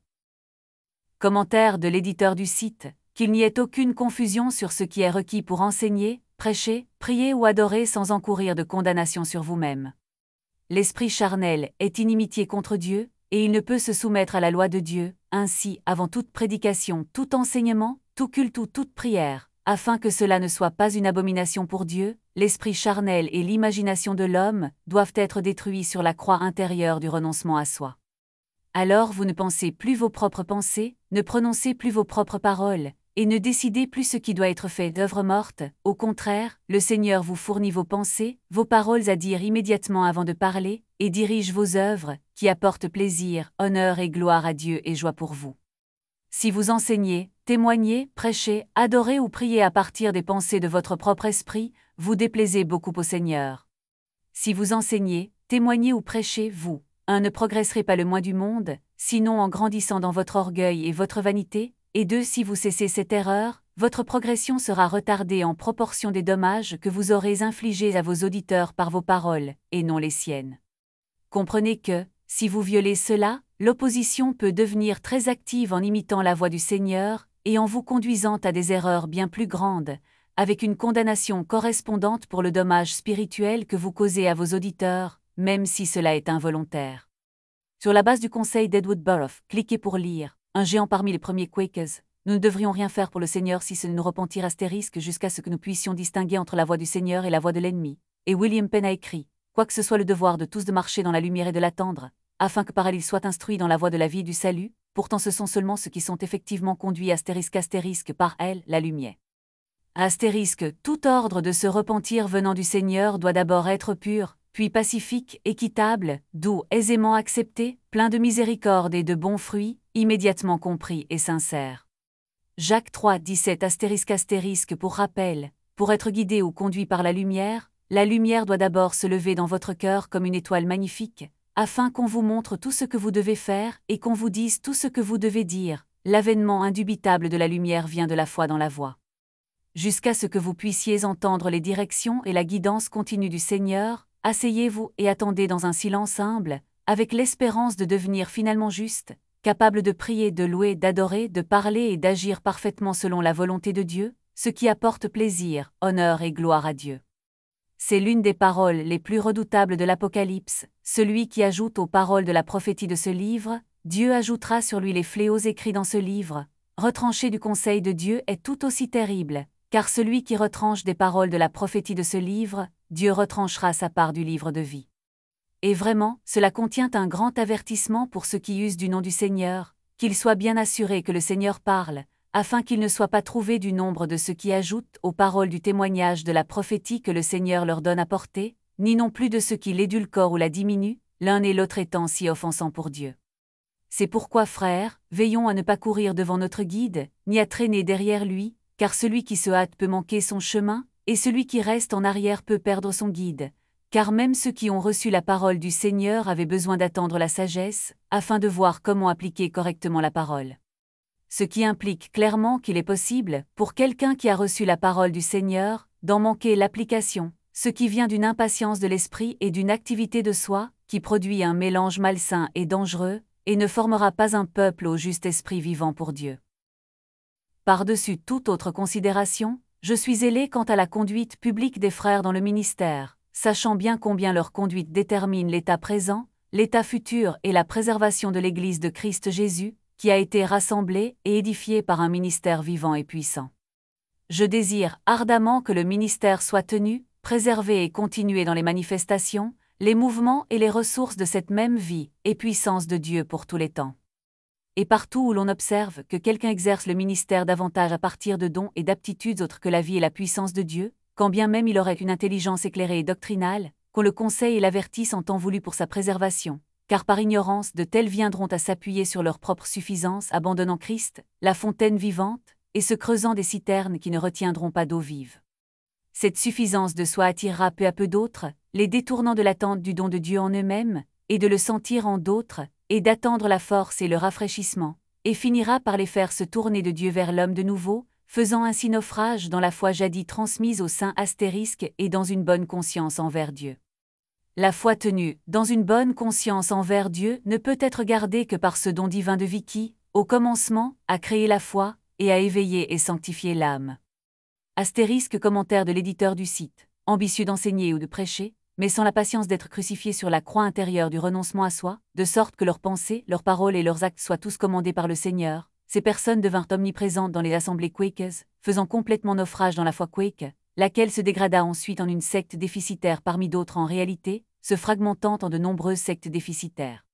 Commentaire de l'éditeur du site, qu'il n'y ait aucune confusion sur ce qui est requis pour enseigner, prêcher, prier ou adorer sans encourir de condamnation sur vous-même. L'esprit charnel est inimitié contre Dieu, et il ne peut se soumettre à la loi de Dieu, ainsi, avant toute prédication, tout enseignement, tout culte ou toute prière, afin que cela ne soit pas une abomination pour Dieu, l'esprit charnel et l'imagination de l'homme doivent être détruits sur la croix intérieure du renoncement à soi. Alors vous ne pensez plus vos propres pensées, ne prononcez plus vos propres paroles, et ne décidez plus ce qui doit être fait d'œuvre morte, au contraire, le Seigneur vous fournit vos pensées, vos paroles à dire immédiatement avant de parler, et dirige vos œuvres, qui apportent plaisir, honneur et gloire à Dieu et joie pour vous. Si vous enseignez, témoignez, prêchez, adorez ou priez à partir des pensées de votre propre esprit, vous déplaisez beaucoup au Seigneur. Si vous enseignez, témoignez ou prêchez, vous, un, ne progresserez pas le moins du monde, sinon en grandissant dans votre orgueil et votre vanité, et deux, si vous cessez cette erreur, votre progression sera retardée en proportion des dommages que vous aurez infligés à vos auditeurs par vos paroles, et non les siennes. Comprenez que, si vous violez cela, l'opposition peut devenir très active en imitant la voix du Seigneur, et en vous conduisant à des erreurs bien plus grandes, avec une condamnation correspondante pour le dommage spirituel que vous causez à vos auditeurs, même si cela est involontaire. Sur la base du conseil d'Edward Burroughs, cliquez pour lire. Un géant parmi les premiers Quakers, nous ne devrions rien faire pour le Seigneur si ce n'est nous repentir astérisque jusqu'à ce que nous puissions distinguer entre la voix du Seigneur et la voix de l'ennemi. Et William Penn a écrit, quoique ce soit le devoir de tous de marcher dans la lumière et de l'attendre, afin que par elle ils soient instruits dans la voie de la vie et du salut, pourtant ce sont seulement ceux qui sont effectivement conduits astérisque astérisque par elle, la lumière. Astérisque, tout ordre de se repentir venant du Seigneur doit d'abord être pur, puis pacifique, équitable, doux, aisément accepté, plein de miséricorde et de bons fruits, immédiatement compris et sincère. Jacques trois, dix-sept astérisque astérisque pour rappel, pour être guidé ou conduit par la lumière, la lumière doit d'abord se lever dans votre cœur comme une étoile magnifique, afin qu'on vous montre tout ce que vous devez faire et qu'on vous dise tout ce que vous devez dire. L'avènement indubitable de la lumière vient de la foi dans la voix. Jusqu'à ce que vous puissiez entendre les directions et la guidance continue du Seigneur, asseyez-vous et attendez dans un silence humble, avec l'espérance de devenir finalement juste, capable de prier, de louer, d'adorer, de parler et d'agir parfaitement selon la volonté de Dieu, ce qui apporte plaisir, honneur et gloire à Dieu. C'est l'une des paroles les plus redoutables de l'Apocalypse, celui qui ajoute aux paroles de la prophétie de ce livre, Dieu ajoutera sur lui les fléaux écrits dans ce livre. Retrancher du conseil de Dieu est tout aussi terrible, car celui qui retranche des paroles de la prophétie de ce livre, Dieu retranchera sa part du livre de vie. Et vraiment, cela contient un grand avertissement pour ceux qui usent du nom du Seigneur, qu'ils soient bien assurés que le Seigneur parle, afin qu'ils ne soient pas trouvés du nombre de ceux qui ajoutent aux paroles du témoignage de la prophétie que le Seigneur leur donne à porter, ni non plus de ceux qui l'édulcorent ou la diminuent, l'un et l'autre étant si offensants pour Dieu. C'est pourquoi, frères, veillons à ne pas courir devant notre guide, ni à traîner derrière lui, car celui qui se hâte peut manquer son chemin, et celui qui reste en arrière peut perdre son guide. car même ceux qui ont reçu la parole du Seigneur avaient besoin d'attendre la sagesse, afin de voir comment appliquer correctement la parole. Ce qui implique clairement qu'il est possible, pour quelqu'un qui a reçu la parole du Seigneur, d'en manquer l'application, ce qui vient d'une impatience de l'esprit et d'une activité de soi, qui produit un mélange malsain et dangereux, et ne formera pas un peuple au juste esprit vivant pour Dieu. Par-dessus toute autre considération, je suis zélé quant à la conduite publique des frères dans le ministère, sachant bien combien leur conduite détermine l'état présent, l'état futur et la préservation de l'Église de Christ Jésus, qui a été rassemblée et édifiée par un ministère vivant et puissant. Je désire ardemment que le ministère soit tenu, préservé et continué dans les manifestations, les mouvements et les ressources de cette même vie et puissance de Dieu pour tous les temps. Et partout où l'on observe que quelqu'un exerce le ministère davantage à partir de dons et d'aptitudes autres que la vie et la puissance de Dieu, quand bien même il aurait une intelligence éclairée et doctrinale, qu'on le conseille et l'avertisse en temps voulu pour sa préservation, car par ignorance de tels viendront à s'appuyer sur leur propre suffisance, abandonnant Christ, la fontaine vivante, et se creusant des citernes qui ne retiendront pas d'eau vive. Cette suffisance de soi attirera peu à peu d'autres, les détournant de l'attente du don de Dieu en eux-mêmes, et de le sentir en d'autres, et d'attendre la force et le rafraîchissement, et finira par les faire se tourner de Dieu vers l'homme de nouveau, faisant ainsi naufrage dans la foi jadis transmise au saint astérisque et dans une bonne conscience envers Dieu. La foi tenue dans une bonne conscience envers Dieu ne peut être gardée que par ce don divin de vie qui, au commencement, a créé la foi, et a éveillé et sanctifié l'âme. Astérisque commentaire de l'éditeur du site, ambitieux d'enseigner ou de prêcher, mais sans la patience d'être crucifiés sur la croix intérieure du renoncement à soi, de sorte que leurs pensées, leurs paroles et leurs actes soient tous commandés par le Seigneur, ces personnes devinrent omniprésentes dans les assemblées Quakers, faisant complètement naufrage dans la foi Quake, laquelle se dégrada ensuite en une secte déficitaire parmi d'autres en réalité, se fragmentant en de nombreuses sectes déficitaires.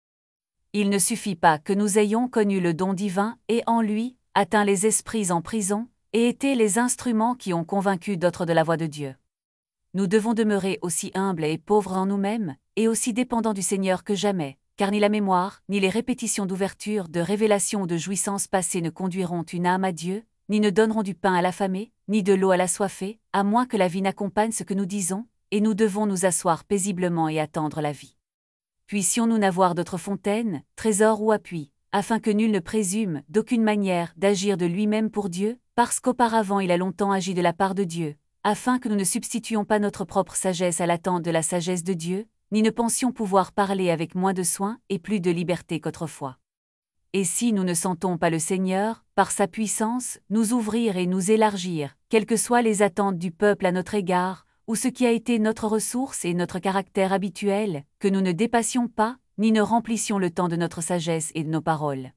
Il ne suffit pas que nous ayons connu le don divin et en lui, atteint les esprits en prison, et été les instruments qui ont convaincu d'autres de la voie de Dieu. Nous devons demeurer aussi humbles et pauvres en nous-mêmes, et aussi dépendants du Seigneur que jamais, car ni la mémoire, ni les répétitions d'ouverture, de révélation ou de jouissances passées ne conduiront une âme à Dieu, ni ne donneront du pain à l'affamé, ni de l'eau à l'assoiffé, à moins que la vie n'accompagne ce que nous disons, et nous devons nous asseoir paisiblement et attendre la vie. Puissions-nous n'avoir d'autre fontaine, trésor ou appui, afin que nul ne présume, d'aucune manière, d'agir de lui-même pour Dieu, parce qu'auparavant il a longtemps agi de la part de Dieu, afin que nous ne substituions pas notre propre sagesse à l'attente de la sagesse de Dieu, ni ne pensions pouvoir parler avec moins de soin et plus de liberté qu'autrefois. Et si nous ne sentons pas le Seigneur, par sa puissance, nous ouvrir et nous élargir, quelles que soient les attentes du peuple à notre égard, ou ce qui a été notre ressource et notre caractère habituel, que nous ne dépassions pas, ni ne remplissions le temps de notre sagesse et de nos paroles.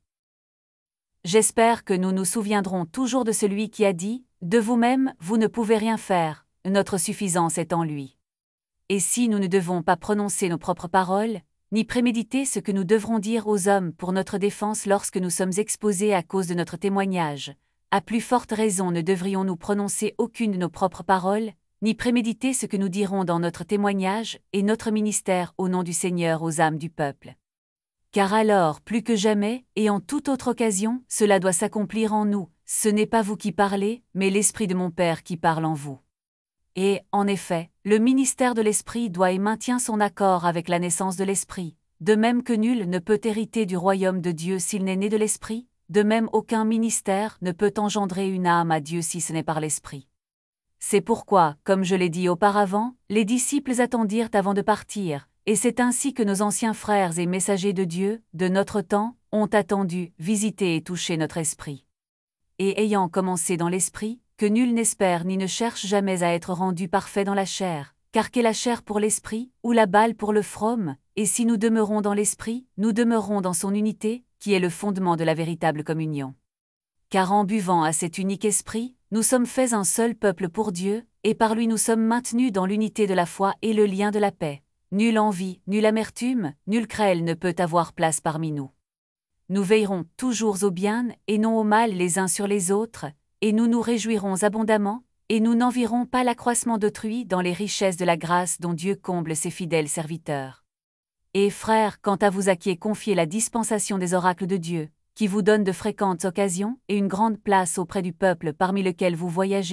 J'espère que nous nous souviendrons toujours de celui qui a dit « De vous-même, vous ne pouvez rien faire, notre suffisance est en lui ». Et si nous ne devons pas prononcer nos propres paroles, ni préméditer ce que nous devrons dire aux hommes pour notre défense lorsque nous sommes exposés à cause de notre témoignage, à plus forte raison ne devrions-nous prononcer aucune de nos propres paroles, ni préméditer ce que nous dirons dans notre témoignage et notre ministère au nom du Seigneur aux âmes du peuple. Car alors, plus que jamais, et en toute autre occasion, cela doit s'accomplir en nous, ce n'est pas vous qui parlez, mais l'Esprit de mon Père qui parle en vous. Et, en effet, le ministère de l'Esprit doit et maintient son accord avec la naissance de l'Esprit, de même que nul ne peut hériter du royaume de Dieu s'il n'est né de l'Esprit, de même aucun ministère ne peut engendrer une âme à Dieu si ce n'est par l'Esprit. C'est pourquoi, comme je l'ai dit auparavant, les disciples attendirent avant de partir, et c'est ainsi que nos anciens frères et messagers de Dieu, de notre temps, ont attendu, visité et touché notre esprit. Et ayant commencé dans l'esprit, que nul n'espère ni ne cherche jamais à être rendu parfait dans la chair, car qu'est la chair pour l'esprit, ou la balle pour le fraume, et si nous demeurons dans l'esprit, nous demeurons dans son unité, qui est le fondement de la véritable communion. Car en buvant à cet unique esprit, nous sommes faits un seul peuple pour Dieu, et par lui nous sommes maintenus dans l'unité de la foi et le lien de la paix. Nulle envie, nulle amertume, nulle querelle ne peut avoir place parmi nous. Nous veillerons toujours au bien et non au mal les uns sur les autres, et nous nous réjouirons abondamment, et nous n'envierons pas l'accroissement d'autrui dans les richesses de la grâce dont Dieu comble ses fidèles serviteurs. Et frères, quant à vous à qui est confiée la dispensation des oracles de Dieu, qui vous donne de fréquentes occasions et une grande place auprès du peuple parmi lequel vous voyagez,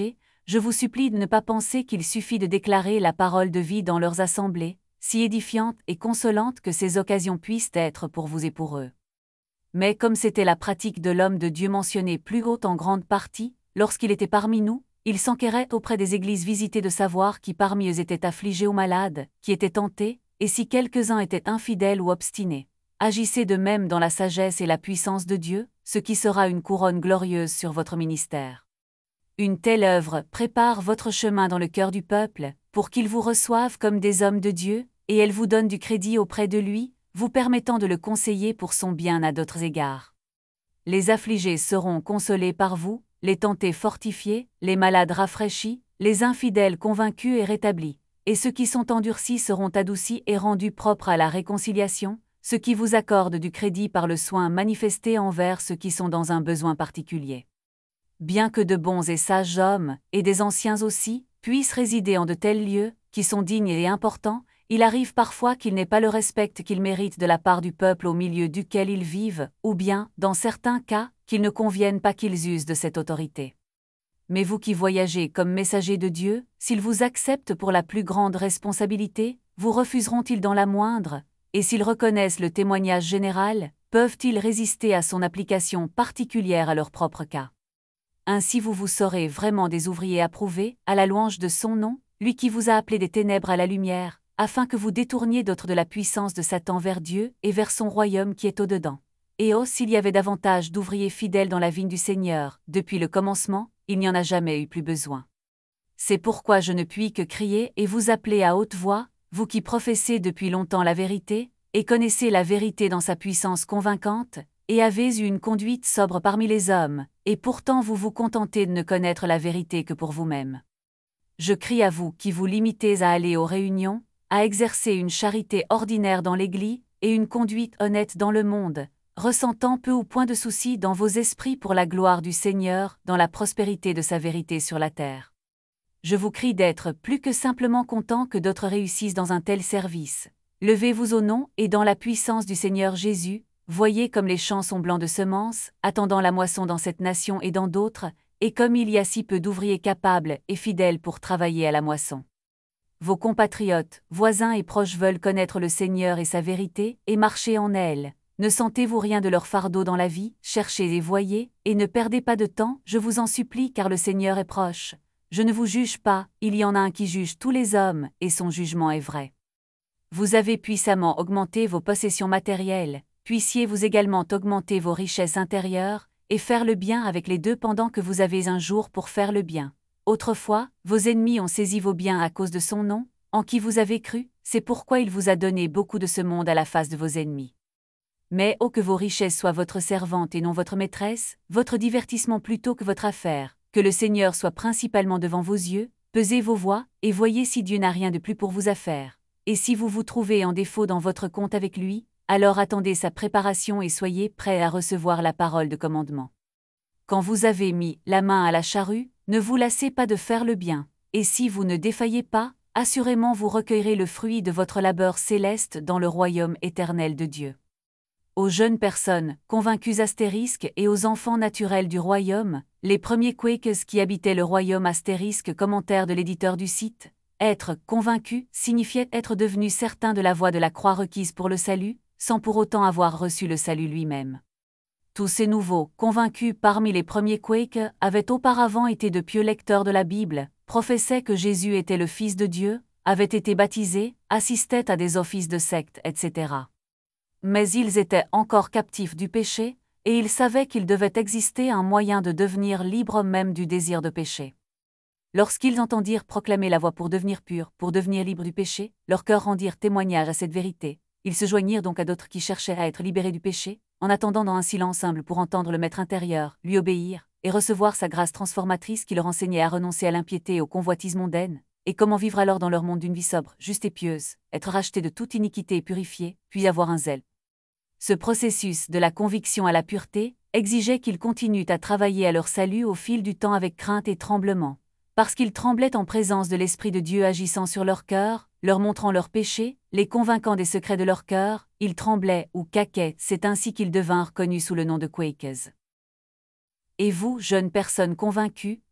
je vous supplie de ne pas penser qu'il suffit de déclarer la parole de vie dans leurs assemblées, si édifiante et consolante que ces occasions puissent être pour vous et pour eux. Mais comme c'était la pratique de l'homme de Dieu mentionné plus haut en grande partie, lorsqu'il était parmi nous, il s'enquérait auprès des églises visitées de savoir qui parmi eux étaient affligés ou malades, qui étaient tentés, et si quelques-uns étaient infidèles ou obstinés. Agissez de même dans la sagesse et la puissance de Dieu, ce qui sera une couronne glorieuse sur votre ministère. Une telle œuvre prépare votre chemin dans le cœur du peuple, pour qu'il vous reçoive comme des hommes de Dieu, et elle vous donne du crédit auprès de lui, vous permettant de le conseiller pour son bien à d'autres égards. Les affligés seront consolés par vous, les tentés fortifiés, les malades rafraîchis, les infidèles convaincus et rétablis, et ceux qui sont endurcis seront adoucis et rendus propres à la réconciliation, ce qui vous accorde du crédit par le soin manifesté envers ceux qui sont dans un besoin particulier. Bien que de bons et sages hommes, et des anciens aussi, puissent résider en de tels lieux, qui sont dignes et importants, il arrive parfois qu'ils n'aient pas le respect qu'ils méritent de la part du peuple au milieu duquel ils vivent, ou bien, dans certains cas, qu'il ne convienne pas qu'ils usent de cette autorité. Mais vous qui voyagez comme messagers de Dieu, s'ils vous acceptent pour la plus grande responsabilité, vous refuseront-ils dans la moindre? Et s'ils reconnaissent le témoignage général, peuvent-ils résister à son application particulière à leur propre cas? Ainsi vous vous saurez vraiment des ouvriers approuvés, à la louange de son nom, lui qui vous a appelé des ténèbres à la lumière, afin que vous détourniez d'autres de la puissance de Satan vers Dieu et vers son royaume qui est au-dedans. Et oh, s'il y avait davantage d'ouvriers fidèles dans la vigne du Seigneur, depuis le commencement, il n'y en a jamais eu plus besoin. C'est pourquoi je ne puis que crier et vous appeler à haute voix, vous qui professez depuis longtemps la vérité, et connaissez la vérité dans sa puissance convaincante, et avez eu une conduite sobre parmi les hommes, et pourtant vous vous contentez de ne connaître la vérité que pour vous-même. Je crie à vous qui vous limitez à aller aux réunions, à exercer une charité ordinaire dans l'Église, et une conduite honnête dans le monde, ressentant peu ou point de soucis dans vos esprits pour la gloire du Seigneur, dans la prospérité de sa vérité sur la terre. Je vous crie d'être plus que simplement content que d'autres réussissent dans un tel service. Levez-vous au nom et dans la puissance du Seigneur Jésus, voyez comme les champs sont blancs de semences, attendant la moisson dans cette nation et dans d'autres, et comme il y a si peu d'ouvriers capables et fidèles pour travailler à la moisson. Vos compatriotes, voisins et proches veulent connaître le Seigneur et sa vérité, et marcher en elle. Ne sentez-vous rien de leur fardeau dans la vie? Cherchez et voyez, et ne perdez pas de temps, je vous en supplie, car le Seigneur est proche. Je ne vous juge pas, il y en a un qui juge tous les hommes, et son jugement est vrai. Vous avez puissamment augmenté vos possessions matérielles, puissiez-vous également augmenter vos richesses intérieures, et faire le bien avec les deux pendant que vous avez un jour pour faire le bien. Autrefois, vos ennemis ont saisi vos biens à cause de son nom, en qui vous avez cru, c'est pourquoi il vous a donné beaucoup de ce monde à la face de vos ennemis. Mais ô que vos richesses soient votre servante et non votre maîtresse, votre divertissement plutôt que votre affaire, que le Seigneur soit principalement devant vos yeux, pesez vos voix, et voyez si Dieu n'a rien de plus pour vous à faire. Et si vous vous trouvez en défaut dans votre compte avec lui, alors attendez sa préparation et soyez prêts à recevoir la parole de commandement. Quand vous avez mis la main à la charrue, ne vous lassez pas de faire le bien, et si vous ne défaillez pas, assurément vous recueillerez le fruit de votre labeur céleste dans le royaume éternel de Dieu. Aux jeunes personnes, convaincues astérisque et aux enfants naturels du royaume, les premiers Quakers qui habitaient le royaume astérisque, commentaire de l'éditeur du site, être convaincu signifiait être devenu certain de la voie de la croix requise pour le salut, sans pour autant avoir reçu le salut lui-même. Tous ces nouveaux, convaincus parmi les premiers Quakers, avaient auparavant été de pieux lecteurs de la Bible, professaient que Jésus était le Fils de Dieu, avaient été baptisés, assistaient à des offices de secte, et cetera. Mais ils étaient encore captifs du péché, et ils savaient qu'il devait exister un moyen de devenir libres même du désir de péché. Lorsqu'ils entendirent proclamer la voie pour devenir purs, pour devenir libres du péché, leurs cœurs rendirent témoignage à cette vérité. Ils se joignirent donc à d'autres qui cherchaient à être libérés du péché, en attendant dans un silence humble pour entendre le Maître intérieur, lui obéir, et recevoir sa grâce transformatrice qui leur enseignait à renoncer à l'impiété et aux convoitises mondaines, et comment vivre alors dans leur monde d'une vie sobre, juste et pieuse, être racheté de toute iniquité et purifié, puis avoir un zèle. Ce processus de la conviction à la pureté exigeait qu'ils continuent à travailler à leur salut au fil du temps avec crainte et tremblement, parce qu'ils tremblaient en présence de l'Esprit de Dieu agissant sur leur cœur, leur montrant leurs péchés, les convainquant des secrets de leur cœur, ils tremblaient ou caquaient, c'est ainsi qu'ils devinrent connus sous le nom de Quakers. Et vous, jeunes personnes convaincues,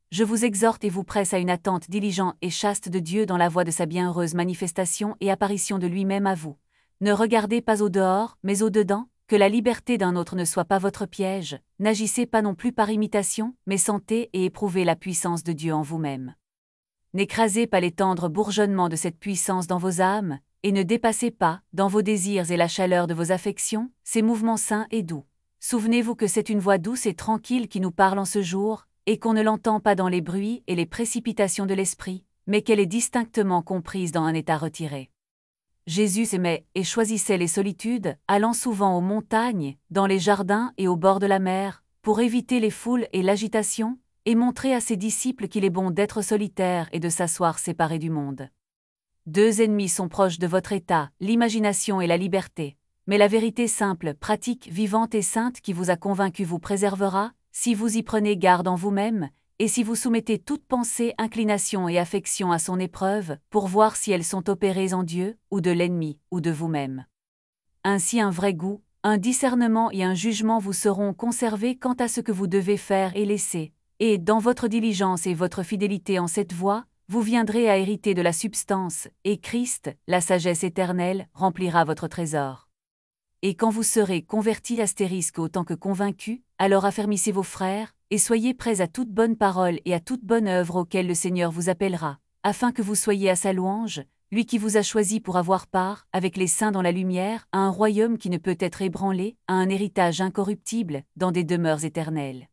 je vous exhorte et vous presse à une attente diligente et chaste de Dieu dans la voie de sa bienheureuse manifestation et apparition de lui-même à vous. Ne regardez pas au dehors, mais au dedans, que la liberté d'un autre ne soit pas votre piège, n'agissez pas non plus par imitation, mais sentez et éprouvez la puissance de Dieu en vous-même. N'écrasez pas les tendres bourgeonnements de cette puissance dans vos âmes, et ne dépassez pas, dans vos désirs et la chaleur de vos affections, ces mouvements sains et doux. Souvenez-vous que c'est une voix douce et tranquille qui nous parle en ce jour, et qu'on ne l'entend pas dans les bruits et les précipitations de l'esprit, mais qu'elle est distinctement comprise dans un état retiré. Jésus aimait et choisissait les solitudes, allant souvent aux montagnes, dans les jardins et au bord de la mer, pour éviter les foules et l'agitation, et montrer à ses disciples qu'il est bon d'être solitaire et de s'asseoir séparé du monde. Deux ennemis sont proches de votre état, l'imagination et la liberté, mais la vérité simple, pratique, vivante et sainte qui vous a convaincu vous préservera, si vous y prenez garde en vous-même, et si vous soumettez toute pensée, inclination et affection à son épreuve, pour voir si elles sont opérées en Dieu, ou de l'ennemi, ou de vous-même. Ainsi un vrai goût, un discernement et un jugement vous seront conservés quant à ce que vous devez faire et laisser, et, dans votre diligence et votre fidélité en cette voie, vous viendrez à hériter de la substance, et Christ, la sagesse éternelle, remplira votre trésor. Et quand vous serez convertis astérisque autant que convaincus, alors affermissez vos frères, et soyez prêts à toute bonne parole et à toute bonne œuvre auquel le Seigneur vous appellera, afin que vous soyez à sa louange, lui qui vous a choisi pour avoir part, avec les saints dans la lumière, à un royaume qui ne peut être ébranlé, à un héritage incorruptible, dans des demeures éternelles.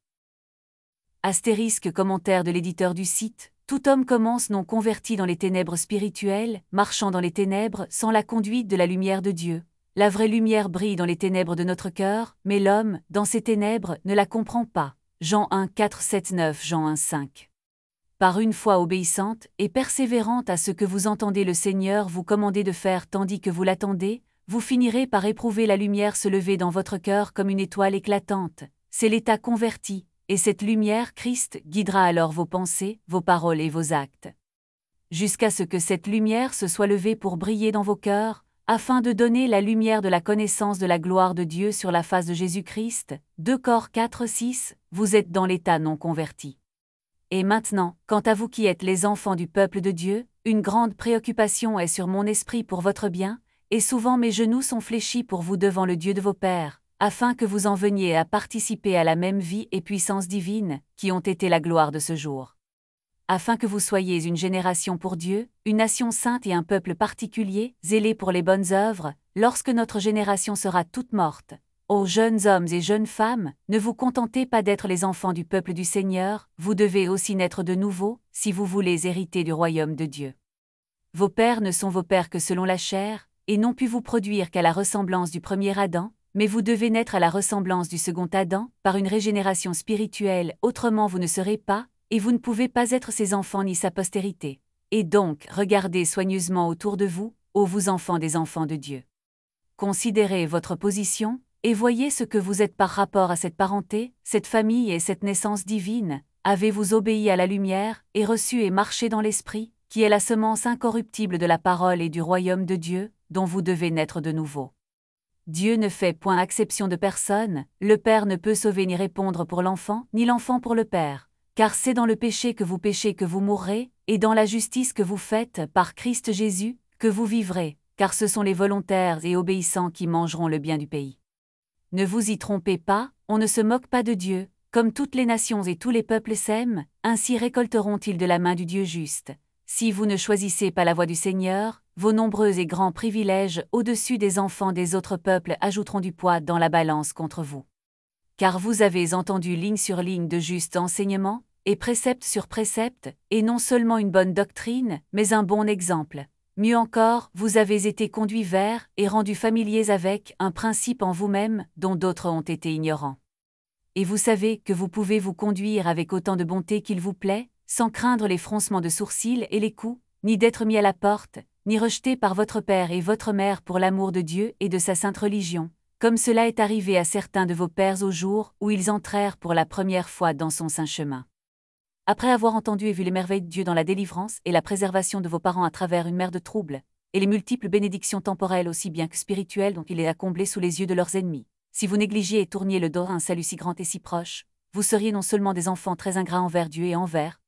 Astérisque commentaire de l'éditeur du site. Tout homme commence non converti dans les ténèbres spirituelles, marchant dans les ténèbres sans la conduite de la lumière de Dieu. La vraie lumière brille dans les ténèbres de notre cœur, mais l'homme, dans ces ténèbres, ne la comprend pas. Jean un, quatre, sept, neuf, Jean un, cinq. Par une foi obéissante et persévérante à ce que vous entendez le Seigneur vous commander de faire tandis que vous l'attendez, vous finirez par éprouver la lumière se lever dans votre cœur comme une étoile éclatante. C'est l'état converti, et cette lumière, Christ, guidera alors vos pensées, vos paroles et vos actes. Jusqu'à ce que cette lumière se soit levée pour briller dans vos cœurs, afin de donner la lumière de la connaissance de la gloire de Dieu sur la face de Jésus-Christ, deux Corinthiens quatre, six, vous êtes dans l'état non converti. Et maintenant, quant à vous qui êtes les enfants du peuple de Dieu, une grande préoccupation est sur mon esprit pour votre bien, et souvent mes genoux sont fléchis pour vous devant le Dieu de vos pères, afin que vous en veniez à participer à la même vie et puissance divine, qui ont été la gloire de ce jour. Afin que vous soyez une génération pour Dieu, une nation sainte et un peuple particulier, zélés pour les bonnes œuvres, lorsque notre génération sera toute morte. Ô jeunes hommes et jeunes femmes, ne vous contentez pas d'être les enfants du peuple du Seigneur, vous devez aussi naître de nouveau, si vous voulez hériter du royaume de Dieu. Vos pères ne sont vos pères que selon la chair, et n'ont pu vous produire qu'à la ressemblance du premier Adam, mais vous devez naître à la ressemblance du second Adam, par une régénération spirituelle, autrement vous ne serez pas, et vous ne pouvez pas être ses enfants ni sa postérité. Et donc, regardez soigneusement autour de vous, ô vous enfants des enfants de Dieu. Considérez votre position, et voyez ce que vous êtes par rapport à cette parenté, cette famille et cette naissance divine. Avez-vous obéi à la lumière, et reçu et marché dans l'esprit, qui est la semence incorruptible de la parole et du royaume de Dieu, dont vous devez naître de nouveau. Dieu ne fait point exception de personne, le Père ne peut sauver ni répondre pour l'enfant, ni l'enfant pour le Père. Car c'est dans le péché que vous péchez que vous mourrez, et dans la justice que vous faites par Christ Jésus, que vous vivrez, car ce sont les volontaires et obéissants qui mangeront le bien du pays. Ne vous y trompez pas, on ne se moque pas de Dieu, comme toutes les nations et tous les peuples s'aiment, ainsi récolteront-ils de la main du Dieu juste. Si vous ne choisissez pas la voie du Seigneur, vos nombreux et grands privilèges au-dessus des enfants des autres peuples ajouteront du poids dans la balance contre vous. Car vous avez entendu ligne sur ligne de juste enseignement, et précepte sur précepte, et non seulement une bonne doctrine, mais un bon exemple. Mieux encore, vous avez été conduits vers, et rendus familiers avec, un principe en vous-même, dont d'autres ont été ignorants. Et vous savez que vous pouvez vous conduire avec autant de bonté qu'il vous plaît, sans craindre les froncements de sourcils et les coups, ni d'être mis à la porte, ni rejeté par votre père et votre mère pour l'amour de Dieu et de sa sainte religion, comme cela est arrivé à certains de vos pères au jour où ils entrèrent pour la première fois dans son saint chemin. Après avoir entendu et vu les merveilles de Dieu dans la délivrance et la préservation de vos parents à travers une mer de troubles, et les multiples bénédictions temporelles aussi bien que spirituelles dont il est à combler sous les yeux de leurs ennemis, si vous négligiez et tourniez le dos à un salut si grand et si proche, vous seriez non seulement des enfants très ingrats envers Dieu et envers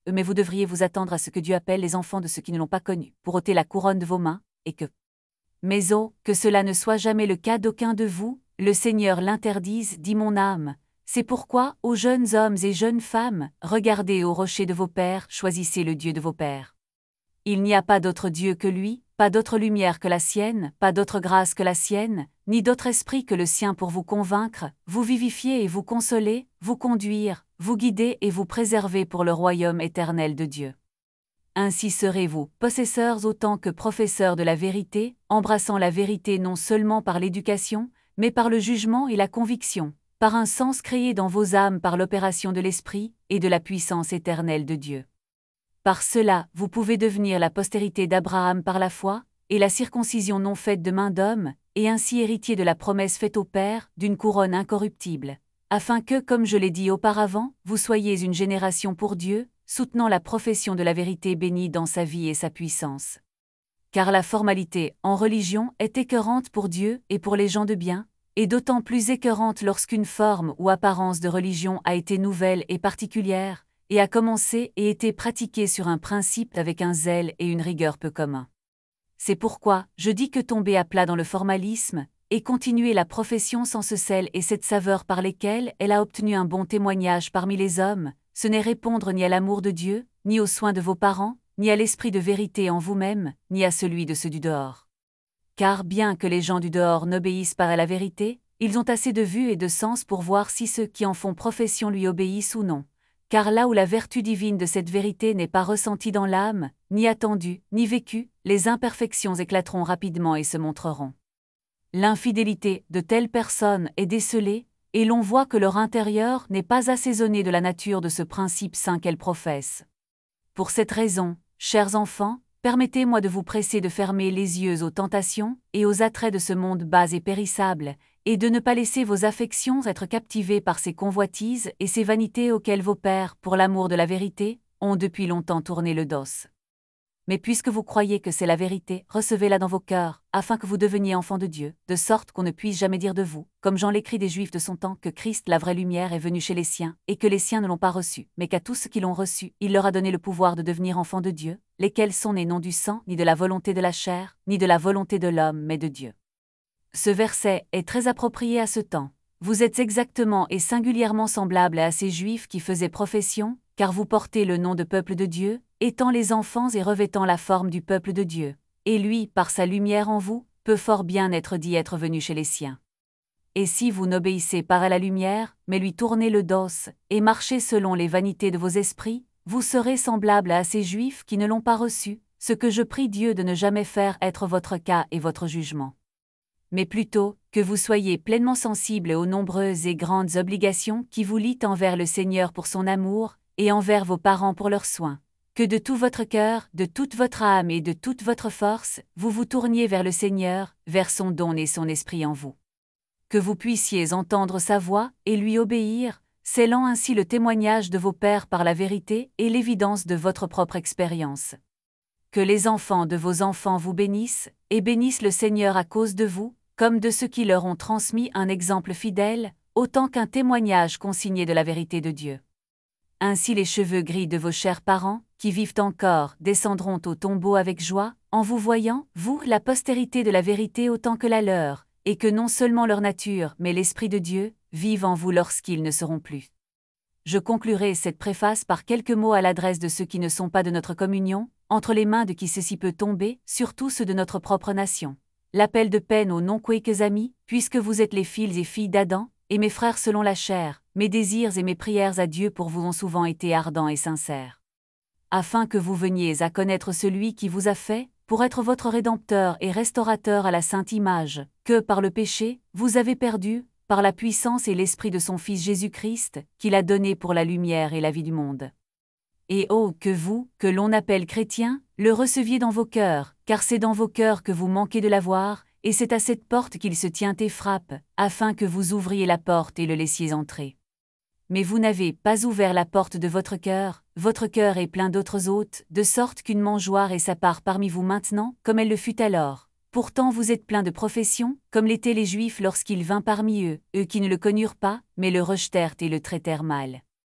mais vous devriez vous attendre à ce que Dieu appelle les enfants de ceux qui ne l'ont pas connu, pour ôter la couronne de vos mains, et que... Mais oh, que cela ne soit jamais le cas d'aucun de vous, le Seigneur l'interdise, dit mon âme. C'est pourquoi, ô jeunes hommes et jeunes femmes, regardez au rocher de vos pères, choisissez le Dieu de vos pères. Il n'y a pas d'autre Dieu que lui, pas d'autre lumière que la sienne, pas d'autre grâce que la sienne, ni d'autre esprit que le sien pour vous convaincre, vous vivifier et vous consoler, vous conduire, vous guider et vous préserver pour le royaume éternel de Dieu. Ainsi serez-vous, possesseurs autant que professeurs de la vérité, embrassant la vérité non seulement par l'éducation, mais par le jugement et la conviction, par un sens créé dans vos âmes par l'opération de l'Esprit et de la puissance éternelle de Dieu. Par cela, vous pouvez devenir la postérité d'Abraham par la foi, et la circoncision non faite de main d'homme, et ainsi héritier de la promesse faite au Père, d'une couronne incorruptible, afin que, comme je l'ai dit auparavant, vous soyez une génération pour Dieu, soutenant la profession de la vérité bénie dans sa vie et sa puissance. Car la formalité, en religion, est écœurante pour Dieu et pour les gens de bien, et d'autant plus écœurante lorsqu'une forme ou apparence de religion a été nouvelle et particulière, et a commencé et été pratiquée sur un principe avec un zèle et une rigueur peu communs. C'est pourquoi je dis que tomber à plat dans le formalisme, et continuer la profession sans ce sel et cette saveur par lesquelles elle a obtenu un bon témoignage parmi les hommes, ce n'est répondre ni à l'amour de Dieu, ni aux soins de vos parents, ni à l'esprit de vérité en vous-même, ni à celui de ceux du dehors. Car bien que les gens du dehors n'obéissent pas à la vérité, ils ont assez de vue et de sens pour voir si ceux qui en font profession lui obéissent ou non. Car là où la vertu divine de cette vérité n'est pas ressentie dans l'âme, ni attendue, ni vécue, les imperfections éclateront rapidement et se montreront. L'infidélité de telles personnes est décelée, et l'on voit que leur intérieur n'est pas assaisonné de la nature de ce principe saint qu'elles professent. Pour cette raison, chers enfants, permettez-moi de vous presser de fermer les yeux aux tentations et aux attraits de ce monde bas et périssable, et de ne pas laisser vos affections être captivées par ces convoitises et ces vanités auxquelles vos pères, pour l'amour de la vérité, ont depuis longtemps tourné le dos. Mais puisque vous croyez que c'est la vérité, recevez-la dans vos cœurs, afin que vous deveniez enfants de Dieu, de sorte qu'on ne puisse jamais dire de vous, comme Jean l'écrit des Juifs de son temps, que Christ la vraie lumière est venu chez les siens, et que les siens ne l'ont pas reçu, mais qu'à tous ceux qui l'ont reçu, il leur a donné le pouvoir de devenir enfants de Dieu, lesquels sont nés non du sang, ni de la volonté de la chair, ni de la volonté de l'homme, mais de Dieu. Ce verset est très approprié à ce temps. Vous êtes exactement et singulièrement semblables à ces Juifs qui faisaient profession, car vous portez le nom de peuple de Dieu, étant les enfants et revêtant la forme du peuple de Dieu. Et lui, par sa lumière en vous, peut fort bien être dit être venu chez les siens. Et si vous n'obéissez pas à la lumière, mais lui tournez le dos, et marchez selon les vanités de vos esprits, vous serez semblables à ces Juifs qui ne l'ont pas reçu, ce que je prie Dieu de ne jamais faire être votre cas et votre jugement. Mais plutôt, que vous soyez pleinement sensibles aux nombreuses et grandes obligations qui vous lient envers le Seigneur pour son amour, et envers vos parents pour leurs soins. Que de tout votre cœur, de toute votre âme et de toute votre force, vous vous tourniez vers le Seigneur, vers son don et son esprit en vous. Que vous puissiez entendre sa voix et lui obéir, scellant ainsi le témoignage de vos pères par la vérité et l'évidence de votre propre expérience. Que les enfants de vos enfants vous bénissent, et bénissent le Seigneur à cause de vous, comme de ceux qui leur ont transmis un exemple fidèle, autant qu'un témoignage consigné de la vérité de Dieu. Ainsi les cheveux gris de vos chers parents, qui vivent encore, descendront au tombeau avec joie, en vous voyant, vous, la postérité de la vérité autant que la leur, et que non seulement leur nature, mais l'Esprit de Dieu, vivent en vous lorsqu'ils ne seront plus. Je conclurai cette préface par quelques mots à l'adresse de ceux qui ne sont pas de notre communion, entre les mains de qui ceci peut tomber, surtout ceux de notre propre nation. L'appel de peine aux non-quakes amis, puisque vous êtes les fils et filles d'Adam, et mes frères selon la chair, mes désirs et mes prières à Dieu pour vous ont souvent été ardents et sincères. Afin que vous veniez à connaître celui qui vous a fait, pour être votre Rédempteur et Restaurateur à la sainte image, que, par le péché, vous avez perdu, par la puissance et l'Esprit de son Fils Jésus-Christ, qu'il a donné pour la lumière et la vie du monde. Et oh, que vous, que l'on appelle chrétiens, le receviez dans vos cœurs, car c'est dans vos cœurs que vous manquez de l'avoir, et c'est à cette porte qu'il se tient et frappe, afin que vous ouvriez la porte et le laissiez entrer. Mais vous n'avez pas ouvert la porte de votre cœur, votre cœur est plein d'autres hôtes, de sorte qu'une mangeoire est sa part parmi vous maintenant, comme elle le fut alors. Pourtant vous êtes plein de professions, comme l'étaient les Juifs lorsqu'il vint parmi eux, eux qui ne le connurent pas, mais le rejetèrent et le traitèrent mal.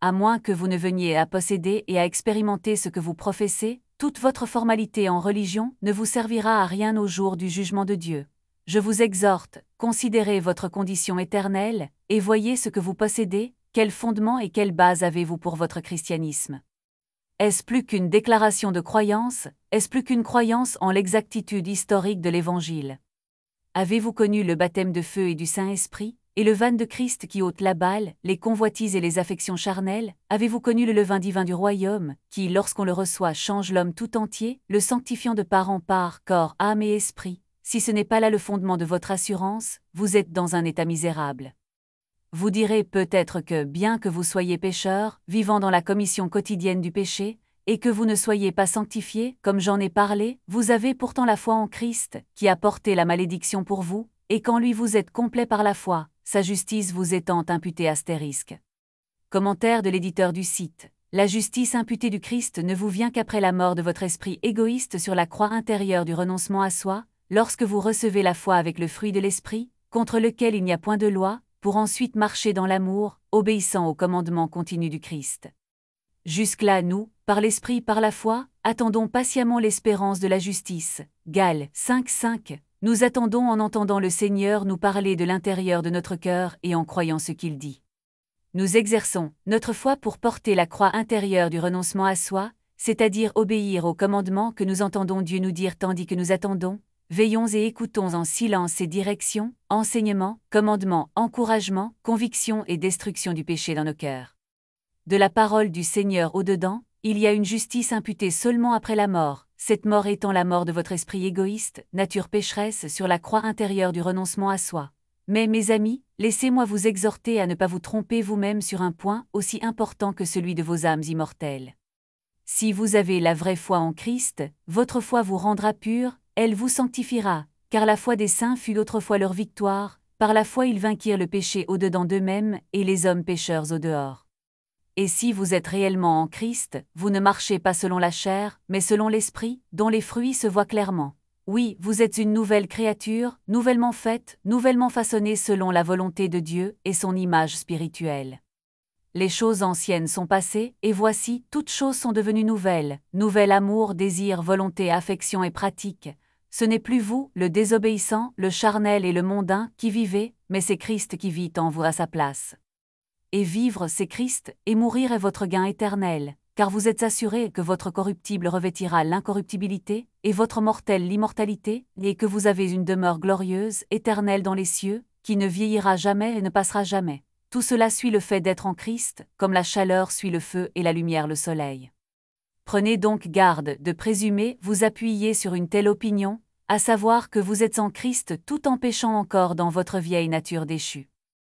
à moins que vous ne veniez à posséder et à expérimenter ce que vous professez, toute votre formalité en religion ne vous servira à rien au jour du jugement de Dieu. Je vous exhorte, considérez votre condition éternelle, et voyez ce que vous possédez, quel fondement et quelle base avez-vous pour votre christianisme. Est-ce plus qu'une déclaration de croyance, est-ce plus qu'une croyance en l'exactitude historique de l'Évangile? Avez-vous connu le baptême de feu et du Saint-Esprit, et le vin de Christ qui ôte la balle, les convoitises et les affections charnelles? Avez-vous connu le levain divin du royaume, qui, lorsqu'on le reçoit, change l'homme tout entier, le sanctifiant de part en part, corps, âme et esprit? Si ce n'est pas là le fondement de votre assurance, vous êtes dans un état misérable. Vous direz peut-être que, bien que vous soyez pécheur, vivant dans la commission quotidienne du péché, et que vous ne soyez pas sanctifié, comme j'en ai parlé, vous avez pourtant la foi en Christ, qui a porté la malédiction pour vous, et qu'en lui vous êtes complet par la foi, sa justice vous étant imputée astérisque. Commentaire de l'éditeur du site. La justice imputée du Christ ne vous vient qu'après la mort de votre esprit égoïste sur la croix intérieure du renoncement à soi, lorsque vous recevez la foi avec le fruit de l'esprit, contre lequel il n'y a point de loi, pour ensuite marcher dans l'amour, obéissant au commandement continu du Christ. Jusque-là, nous, par l'esprit, par la foi, attendons patiemment l'espérance de la justice. Galates cinq cinq. Nous attendons en entendant le Seigneur nous parler de l'intérieur de notre cœur et en croyant ce qu'il dit. Nous exerçons notre foi pour porter la croix intérieure du renoncement à soi, c'est-à-dire obéir au commandement que nous entendons Dieu nous dire tandis que nous attendons. Veillons et écoutons en silence ses directions, enseignements, commandements, encouragements, convictions et destruction du péché dans nos cœurs. De la parole du Seigneur au-dedans, il y a une justice imputée seulement après la mort, cette mort étant la mort de votre esprit égoïste, nature pécheresse sur la croix intérieure du renoncement à soi. Mais mes amis, laissez-moi vous exhorter à ne pas vous tromper vous-même sur un point aussi important que celui de vos âmes immortelles. Si vous avez la vraie foi en Christ, votre foi vous rendra pur, elle vous sanctifiera, car la foi des saints fut autrefois leur victoire, par la foi ils vainquirent le péché au-dedans d'eux-mêmes et les hommes pécheurs au-dehors. Et si vous êtes réellement en Christ, vous ne marchez pas selon la chair, mais selon l'Esprit, dont les fruits se voient clairement. Oui, vous êtes une nouvelle créature, nouvellement faite, nouvellement façonnée selon la volonté de Dieu et son image spirituelle. Les choses anciennes sont passées, et voici, toutes choses sont devenues nouvelles, nouvel amour, désir, volonté, affection et pratique. Ce n'est plus vous, le désobéissant, le charnel et le mondain, qui vivez, mais c'est Christ qui vit en vous à sa place. Et vivre, c'est Christ, et mourir est votre gain éternel, car vous êtes assurés que votre corruptible revêtira l'incorruptibilité, et votre mortel l'immortalité, et que vous avez une demeure glorieuse, éternelle dans les cieux, qui ne vieillira jamais et ne passera jamais. Tout cela suit le fait d'être en Christ, comme la chaleur suit le feu et la lumière le soleil. Prenez donc garde de présumer vous appuyer sur une telle opinion, à savoir que vous êtes en Christ tout en péchant encore dans votre vieille nature déchue.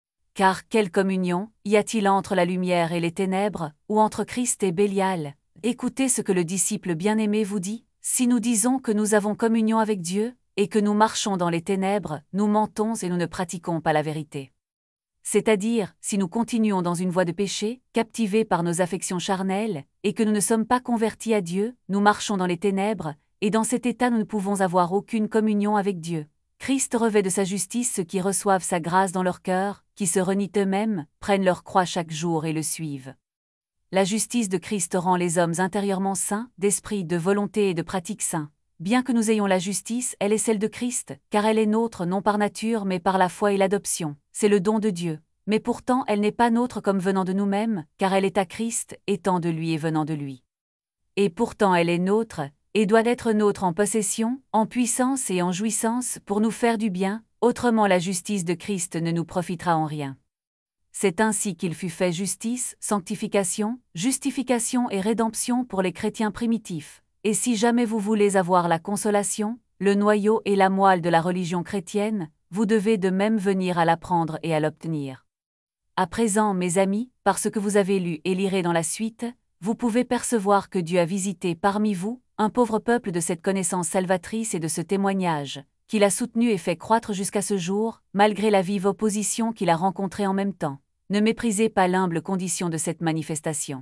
Car quelle communion y a-t-il entre la lumière et les ténèbres, ou entre Christ et Bélial? Écoutez ce que le disciple bien-aimé vous dit, si nous disons que nous avons communion avec Dieu, et que nous marchons dans les ténèbres, nous mentons et nous ne pratiquons pas la vérité. C'est-à-dire, si nous continuons dans une voie de péché, captivés par nos affections charnelles, et que nous ne sommes pas convertis à Dieu, nous marchons dans les ténèbres, et dans cet état nous ne pouvons avoir aucune communion avec Dieu. Christ revêt de sa justice ceux qui reçoivent sa grâce dans leur cœur, qui se renient eux-mêmes, prennent leur croix chaque jour et le suivent. La justice de Christ rend les hommes intérieurement saints, d'esprit, de volonté et de pratique saints. Bien que nous ayons la justice, elle est celle de Christ, car elle est nôtre non par nature mais par la foi et l'adoption. C'est le don de Dieu. Mais pourtant elle n'est pas nôtre comme venant de nous-mêmes, car elle est à Christ, étant de lui et venant de lui. Et pourtant elle est nôtre, et doit être nôtre en possession, en puissance et en jouissance pour nous faire du bien, autrement la justice de Christ ne nous profitera en rien. C'est ainsi qu'il fut fait justice, sanctification, justification et rédemption pour les chrétiens primitifs. Et si jamais vous voulez avoir la consolation, le noyau et la moelle de la religion chrétienne, vous devez de même venir à l'apprendre et à l'obtenir. À présent, mes amis, parce que vous avez lu et lirez dans la suite, vous pouvez percevoir que Dieu a visité parmi vous un pauvre peuple de cette connaissance salvatrice et de ce témoignage, qu'il a soutenu et fait croître jusqu'à ce jour, malgré la vive opposition qu'il a rencontrée en même temps. Ne méprisez pas l'humble condition de cette manifestation.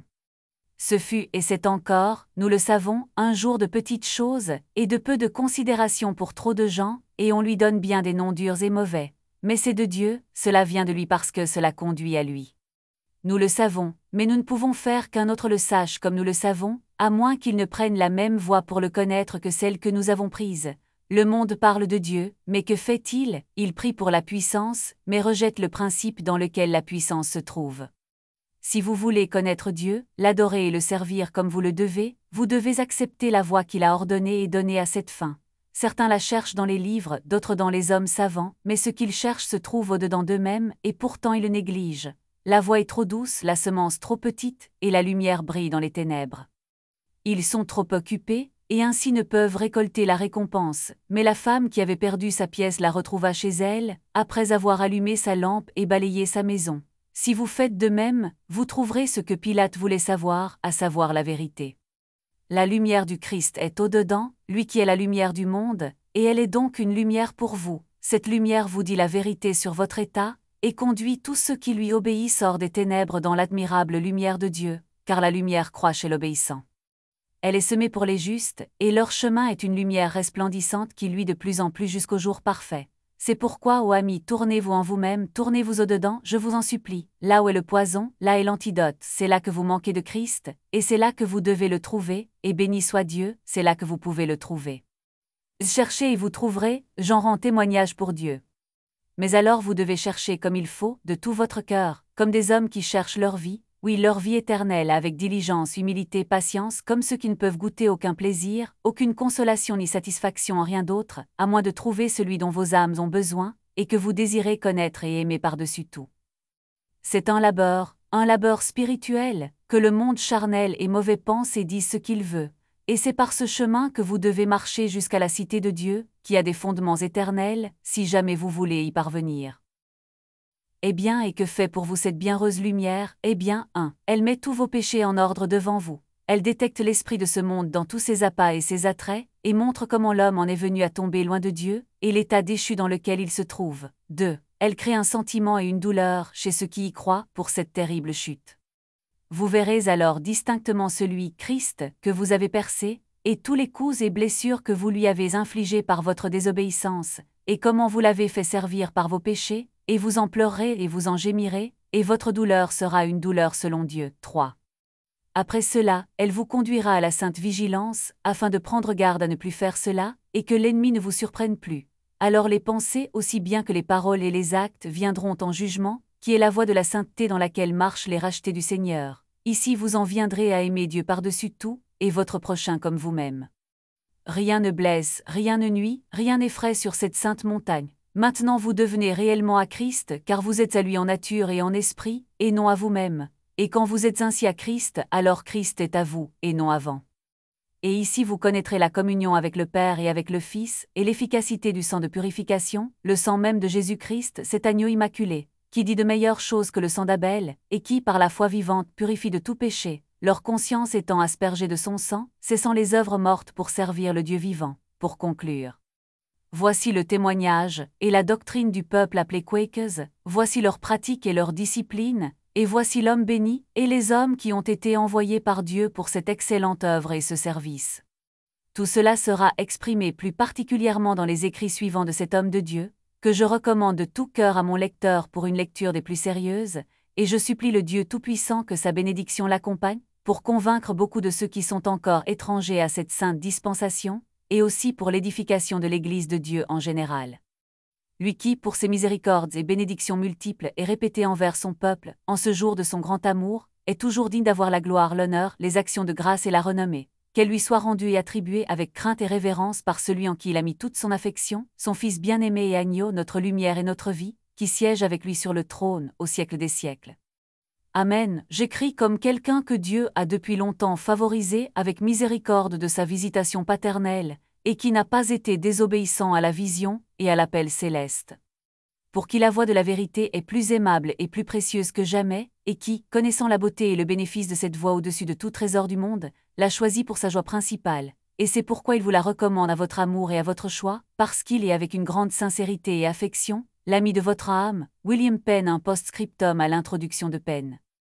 Ce fut et c'est encore, nous le savons, un jour de petites choses, et de peu de considération pour trop de gens, et on lui donne bien des noms durs et mauvais. Mais c'est de Dieu, cela vient de lui parce que cela conduit à lui. Nous le savons, mais nous ne pouvons faire qu'un autre le sache comme nous le savons, à moins qu'il ne prenne la même voie pour le connaître que celle que nous avons prise. Le monde parle de Dieu, mais que fait-il? Il prie pour la puissance, mais rejette le principe dans lequel la puissance se trouve. Si vous voulez connaître Dieu, l'adorer et le servir comme vous le devez, vous devez accepter la voie qu'il a ordonnée et donnée à cette fin. Certains la cherchent dans les livres, d'autres dans les hommes savants, mais ce qu'ils cherchent se trouve au-dedans d'eux-mêmes, et pourtant ils le négligent. La voie est trop douce, la semence trop petite, et la lumière brille dans les ténèbres. Ils sont trop occupés, et ainsi ne peuvent récolter la récompense, mais la femme qui avait perdu sa pièce la retrouva chez elle, après avoir allumé sa lampe et balayé sa maison. Si vous faites de même, vous trouverez ce que Pilate voulait savoir, à savoir la vérité. La lumière du Christ est au-dedans, lui qui est la lumière du monde, et elle est donc une lumière pour vous. Cette lumière vous dit la vérité sur votre état, et conduit tous ceux qui lui obéissent hors des ténèbres dans l'admirable lumière de Dieu, car la lumière croît chez l'obéissant. Elle est semée pour les justes, et leur chemin est une lumière resplendissante qui luit de plus en plus jusqu'au jour parfait. C'est pourquoi, ô amis, tournez-vous en vous-même, tournez-vous au-dedans, je vous en supplie. Là où est le poison, là est l'antidote, c'est là que vous manquez de Christ, et c'est là que vous devez le trouver, et béni soit Dieu, c'est là que vous pouvez le trouver. Cherchez et vous trouverez, j'en rends témoignage pour Dieu. Mais alors vous devez chercher comme il faut, de tout votre cœur, comme des hommes qui cherchent leur vie, oui leur vie éternelle avec diligence, humilité, patience, comme ceux qui ne peuvent goûter aucun plaisir, aucune consolation ni satisfaction en rien d'autre, à moins de trouver celui dont vos âmes ont besoin, et que vous désirez connaître et aimer par-dessus tout. C'est un labeur, un labeur spirituel, que le monde charnel et mauvais pense et dit ce qu'il veut, et c'est par ce chemin que vous devez marcher jusqu'à la cité de Dieu, qui a des fondements éternels, si jamais vous voulez y parvenir. Eh bien, et que fait pour vous cette bienheureuse lumière? Eh bien, un. Elle met tous vos péchés en ordre devant vous. Elle détecte l'esprit de ce monde dans tous ses appas et ses attraits, et montre comment l'homme en est venu à tomber loin de Dieu, et l'état déchu dans lequel il se trouve. deux. Elle crée un sentiment et une douleur chez ceux qui y croient pour cette terrible chute. Vous verrez alors distinctement celui, Christ, que vous avez percé, et tous les coups et blessures que vous lui avez infligés par votre désobéissance, et comment vous l'avez fait servir par vos péchés, et vous en pleurerez et vous en gémirez, et votre douleur sera une douleur selon Dieu. trois. Après cela, elle vous conduira à la sainte vigilance, afin de prendre garde à ne plus faire cela, et que l'ennemi ne vous surprenne plus. Alors les pensées, aussi bien que les paroles et les actes, viendront en jugement, qui est la voie de la sainteté dans laquelle marchent les rachetés du Seigneur. Ici vous en viendrez à aimer Dieu par-dessus tout, et votre prochain comme vous-même. Rien ne blesse, rien ne nuit, rien n'effraie sur cette sainte montagne. Maintenant vous devenez réellement à Christ, car vous êtes à lui en nature et en esprit, et non à vous-même. Et quand vous êtes ainsi à Christ, alors Christ est à vous, et non avant. Et ici vous connaîtrez la communion avec le Père et avec le Fils, et l'efficacité du sang de purification, le sang même de Jésus-Christ, cet agneau immaculé, qui dit de meilleures choses que le sang d'Abel, et qui, par la foi vivante, purifie de tout péché, leur conscience étant aspergée de son sang, cessant les œuvres mortes pour servir le Dieu vivant. Pour conclure. Voici le témoignage, et la doctrine du peuple appelé Quakers, voici leur pratique et leur discipline, et voici l'homme béni, et les hommes qui ont été envoyés par Dieu pour cette excellente œuvre et ce service. Tout cela sera exprimé plus particulièrement dans les écrits suivants de cet homme de Dieu, que je recommande de tout cœur à mon lecteur pour une lecture des plus sérieuses, et je supplie le Dieu Tout-Puissant que sa bénédiction l'accompagne, pour convaincre beaucoup de ceux qui sont encore étrangers à cette sainte dispensation, et aussi pour l'édification de l'Église de Dieu en général. Lui qui, pour ses miséricordes et bénédictions multiples et répétées envers son peuple, en ce jour de son grand amour, est toujours digne d'avoir la gloire, l'honneur, les actions de grâce et la renommée, qu'elle lui soit rendue et attribuée avec crainte et révérence par celui en qui il a mis toute son affection, son Fils bien-aimé et agneau, notre lumière et notre vie, qui siège avec lui sur le trône, au siècle des siècles. Amen. J'écris comme quelqu'un que Dieu a depuis longtemps favorisé avec miséricorde de sa visitation paternelle, et qui n'a pas été désobéissant à la vision et à l'appel céleste. Pour qui la voix de la vérité est plus aimable et plus précieuse que jamais, et qui, connaissant la beauté et le bénéfice de cette voix au-dessus de tout trésor du monde, l'a choisie pour sa joie principale, et c'est pourquoi il vous la recommande à votre amour et à votre choix, parce qu'il est avec une grande sincérité et affection, l'ami de votre âme, William Penn, un post-scriptum à l'introduction de Penn.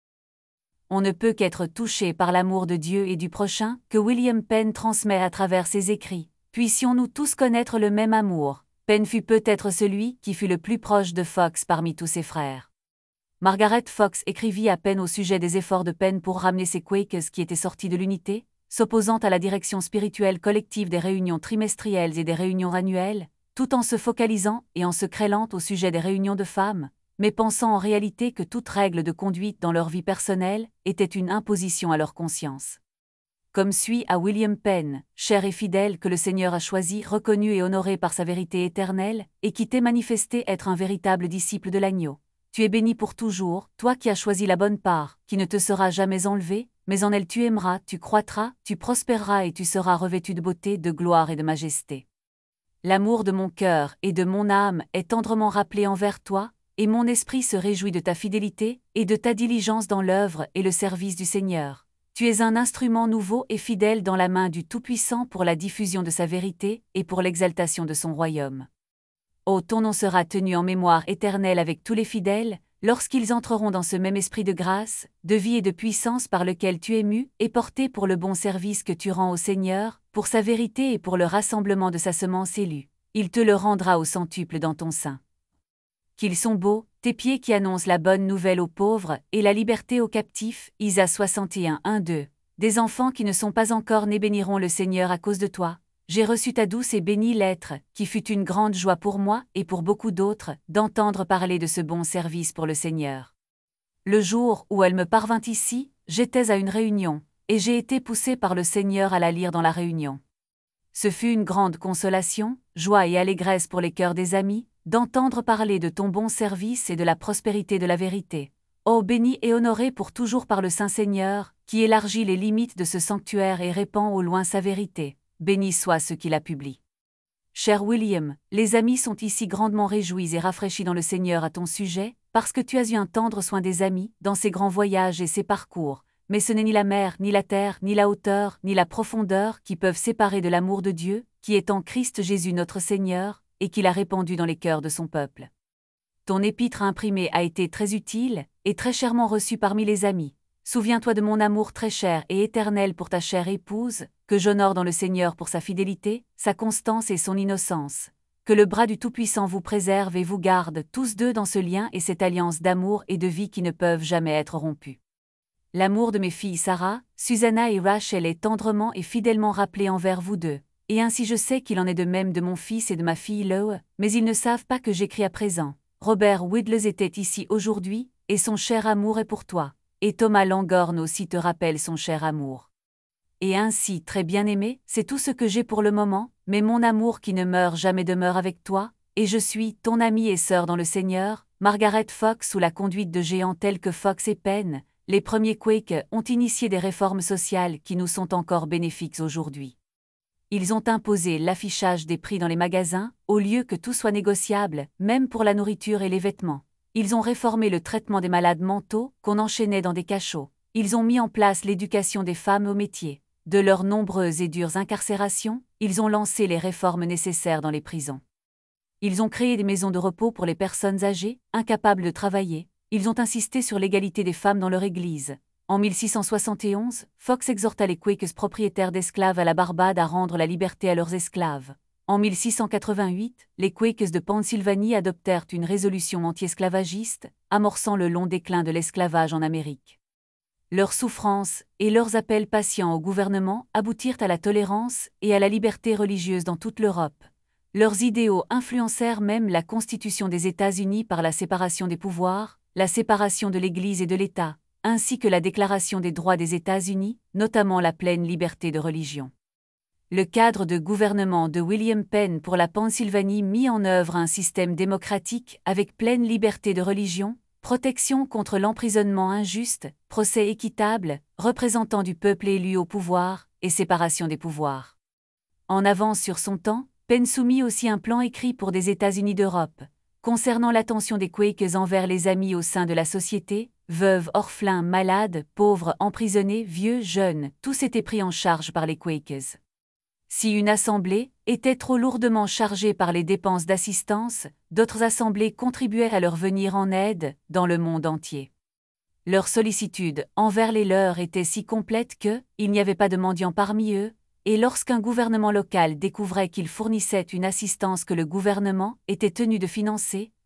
On ne peut qu'être touché par l'amour de Dieu et du prochain que William Penn transmet à travers ses écrits. Puissions-nous tous connaître le même amour. Penn fut peut-être celui qui fut le plus proche de Fox parmi tous ses frères. Margaret Fox écrivit à Penn au sujet des efforts de Penn pour ramener ces Quakers qui étaient sortis de l'unité, s'opposant à la direction spirituelle collective des réunions trimestrielles et des réunions annuelles, tout en se focalisant et en se crélant au sujet des réunions de femmes, mais pensant en réalité que toute règle de conduite dans leur vie personnelle était une imposition à leur conscience. Comme suit à William Penn, cher et fidèle que le Seigneur a choisi, reconnu et honoré par sa vérité éternelle, et qui t'est manifesté être un véritable disciple de l'agneau. Tu es béni pour toujours, toi qui as choisi la bonne part, qui ne te sera jamais enlevée, mais en elle tu aimeras, tu croîtras, tu prospéreras et tu seras revêtu de beauté, de gloire et de majesté. L'amour de mon cœur et de mon âme est tendrement rappelé envers toi, et mon esprit se réjouit de ta fidélité et de ta diligence dans l'œuvre et le service du Seigneur. Tu es un instrument nouveau et fidèle dans la main du Tout-Puissant pour la diffusion de sa vérité et pour l'exaltation de son royaume. Oh, ton nom sera tenu en mémoire éternelle avec tous les fidèles, lorsqu'ils entreront dans ce même esprit de grâce, de vie et de puissance par lequel tu es mu et porté pour le bon service que tu rends au Seigneur, pour sa vérité et pour le rassemblement de sa semence élue. Il te le rendra au centuple dans ton sein. Qu'ils sont beaux, tes pieds qui annoncent la bonne nouvelle aux pauvres et la liberté aux captifs, Isaïe soixante et un, un, deux. Des enfants qui ne sont pas encore nés béniront le Seigneur à cause de toi. J'ai reçu ta douce et bénie lettre, qui fut une grande joie pour moi et pour beaucoup d'autres, d'entendre parler de ce bon service pour le Seigneur. Le jour où elle me parvint ici, j'étais à une réunion, et j'ai été poussé par le Seigneur à la lire dans la réunion. Ce fut une grande consolation, joie et allégresse pour les cœurs des amis, d'entendre parler de ton bon service et de la prospérité de la vérité. Ô béni et honoré pour toujours par le Saint Seigneur, qui élargit les limites de ce sanctuaire et répand au loin sa vérité. Béni soit ceux qui la publient. Cher William, les amis sont ici grandement réjouis et rafraîchis dans le Seigneur à ton sujet, parce que tu as eu un tendre soin des amis, dans ces grands voyages et ces parcours, mais ce n'est ni la mer, ni la terre, ni la hauteur, ni la profondeur qui peuvent séparer de l'amour de Dieu, qui est en Christ Jésus notre Seigneur, et qu'il a répandu dans les cœurs de son peuple. Ton épître imprimé a été très utile, et très chèrement reçu parmi les amis. Souviens-toi de mon amour très cher et éternel pour ta chère épouse, que j'honore dans le Seigneur pour sa fidélité, sa constance et son innocence. Que le bras du Tout-Puissant vous préserve et vous garde tous deux dans ce lien et cette alliance d'amour et de vie qui ne peuvent jamais être rompus. L'amour de mes filles Sarah, Susanna et Rachel est tendrement et fidèlement rappelé envers vous deux. Et ainsi je sais qu'il en est de même de mon fils et de ma fille Lowe, mais ils ne savent pas que j'écris à présent. Robert Widles était ici aujourd'hui, et son cher amour est pour toi. Et Thomas Langorn aussi te rappelle son cher amour. Et ainsi, très bien-aimé, c'est tout ce que j'ai pour le moment, mais mon amour qui ne meurt jamais demeure avec toi, et je suis ton amie et sœur dans le Seigneur, Margaret Fox sous la conduite de géants tels que Fox et Penn. Les premiers Quakes ont initié des réformes sociales qui nous sont encore bénéfiques aujourd'hui. Ils ont imposé l'affichage des prix dans les magasins, au lieu que tout soit négociable, même pour la nourriture et les vêtements. Ils ont réformé le traitement des malades mentaux, qu'on enchaînait dans des cachots. Ils ont mis en place l'éducation des femmes au métier. De leurs nombreuses et dures incarcérations, ils ont lancé les réformes nécessaires dans les prisons. Ils ont créé des maisons de repos pour les personnes âgées, incapables de travailler. Ils ont insisté sur l'égalité des femmes dans leur église. En mille six cent soixante et onze, Fox exhorta les Quakers propriétaires d'esclaves à la Barbade à rendre la liberté à leurs esclaves. En mille six cent quatre-vingt-huit, les Quakers de Pennsylvanie adoptèrent une résolution anti-esclavagiste, amorçant le long déclin de l'esclavage en Amérique. Leurs souffrances et leurs appels patients au gouvernement aboutirent à la tolérance et à la liberté religieuse dans toute l'Europe. Leurs idéaux influencèrent même la Constitution des États-Unis par la séparation des pouvoirs, la séparation de l'Église et de l'État, ainsi que la Déclaration des droits des États-Unis, notamment la pleine liberté de religion. Le cadre de gouvernement de William Penn pour la Pennsylvanie mit en œuvre un système démocratique avec pleine liberté de religion, protection contre l'emprisonnement injuste, procès équitable, représentant du peuple élu au pouvoir, et séparation des pouvoirs. En avance sur son temps, Penn soumit aussi un plan écrit pour des États-Unis d'Europe, concernant l'attention des Quakers envers les amis au sein de la société, veuves, orphelins, malades, pauvres, emprisonnés, vieux, jeunes, tous étaient pris en charge par les Quakers. Si une assemblée était trop lourdement chargée par les dépenses d'assistance, d'autres assemblées contribuaient à leur venir en aide, dans le monde entier. Leur sollicitude envers les leurs était si complète que, il n'y avait pas de mendiants parmi eux, et lorsqu'un gouvernement local découvrait qu'il fournissait une assistance que le gouvernement était tenu de financer,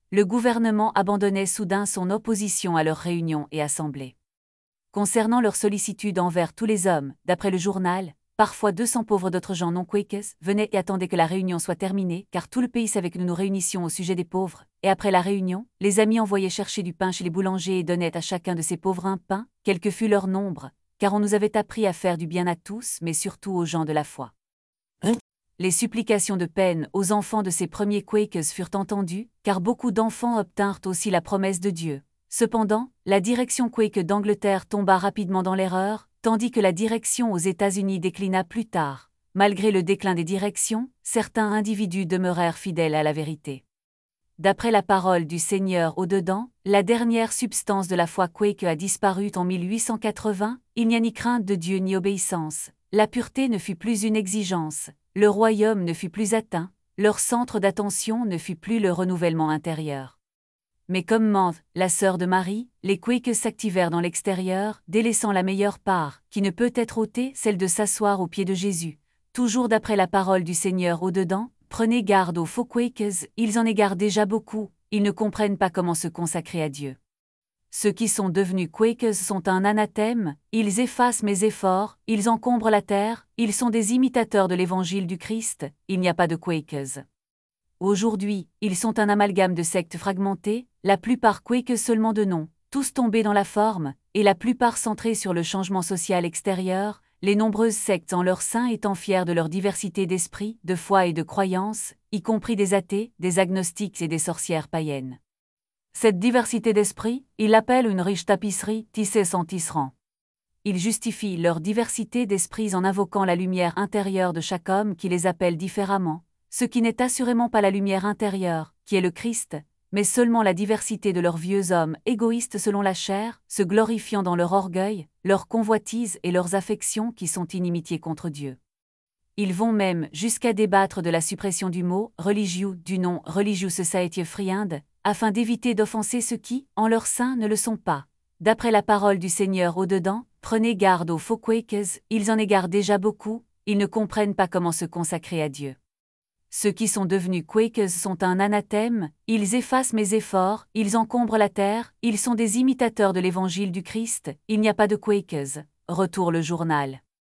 le gouvernement abandonnait soudain son opposition à leurs réunions et assemblées. Concernant leur sollicitude envers tous les hommes, d'après le journal, parfois deux cents pauvres d'autres gens non Quakers venaient et attendaient que la réunion soit terminée, car tout le pays savait que nous nous réunissions au sujet des pauvres, et après la réunion, les amis envoyaient chercher du pain chez les boulangers et donnaient à chacun de ces pauvres un pain, quel que fût leur nombre, car on nous avait appris à faire du bien à tous, mais surtout aux gens de la foi.
Hein?
Les supplications de peine aux enfants de ces premiers Quakers furent entendues, car beaucoup d'enfants obtinrent aussi la promesse de Dieu. Cependant, la direction Quaker d'Angleterre tomba rapidement dans l'erreur, tandis que la direction aux États-Unis déclina plus tard. Malgré le déclin des directions, certains individus demeurèrent fidèles à la vérité. D'après la parole du Seigneur au-dedans, la dernière substance de la foi Quaker a disparu en mille huit cent quatre-vingts, il n'y a ni crainte de Dieu ni obéissance, la pureté ne fut plus une exigence, le royaume ne fut plus atteint, leur centre d'attention ne fut plus le renouvellement intérieur. Mais comme Maude, la sœur de Marie, les Quakers s'activèrent dans l'extérieur, délaissant la meilleure part, qui ne peut être ôtée, celle de s'asseoir aux pieds de Jésus. Toujours d'après la parole du Seigneur au-dedans, prenez garde aux faux Quakers, ils en égarent déjà beaucoup, ils ne comprennent pas comment se consacrer à Dieu. Ceux qui sont devenus Quakers sont un anathème, ils effacent mes efforts, ils encombrent la terre, ils sont des imitateurs de l'évangile du Christ, il n'y a pas de Quakers. Aujourd'hui, ils sont un amalgame de sectes fragmentées, la plupart Quakers seulement de nom, tous tombés dans la forme, et la plupart centrés sur le changement social extérieur, les nombreuses sectes en leur sein étant fiers de leur diversité d'esprit, de foi et de croyances, y compris des athées, des agnostiques et des sorcières païennes. Cette diversité d'esprit, ils l'appellent une riche tapisserie, tissée sans tisserand. Ils justifient leur diversité d'esprits en invoquant la lumière intérieure de chaque homme qui les appelle différemment, ce qui n'est assurément pas la lumière intérieure, qui est le Christ, mais seulement la diversité de leurs vieux hommes égoïstes selon la chair, se glorifiant dans leur orgueil, leurs convoitises et leurs affections qui sont inimitié contre Dieu. Ils vont même jusqu'à débattre de la suppression du mot « religieux » du nom « Religious Society of Friend » afin d'éviter d'offenser ceux qui, en leur sein, ne le sont pas. D'après la parole du Seigneur au-dedans, prenez garde aux faux Quakers, ils en égarent déjà beaucoup, ils ne comprennent pas comment se consacrer à Dieu. Ceux qui sont devenus Quakers sont un anathème, ils effacent mes efforts, ils encombrent la terre, ils sont des imitateurs de l'évangile du Christ, il n'y a pas de Quakers. Retour le journal.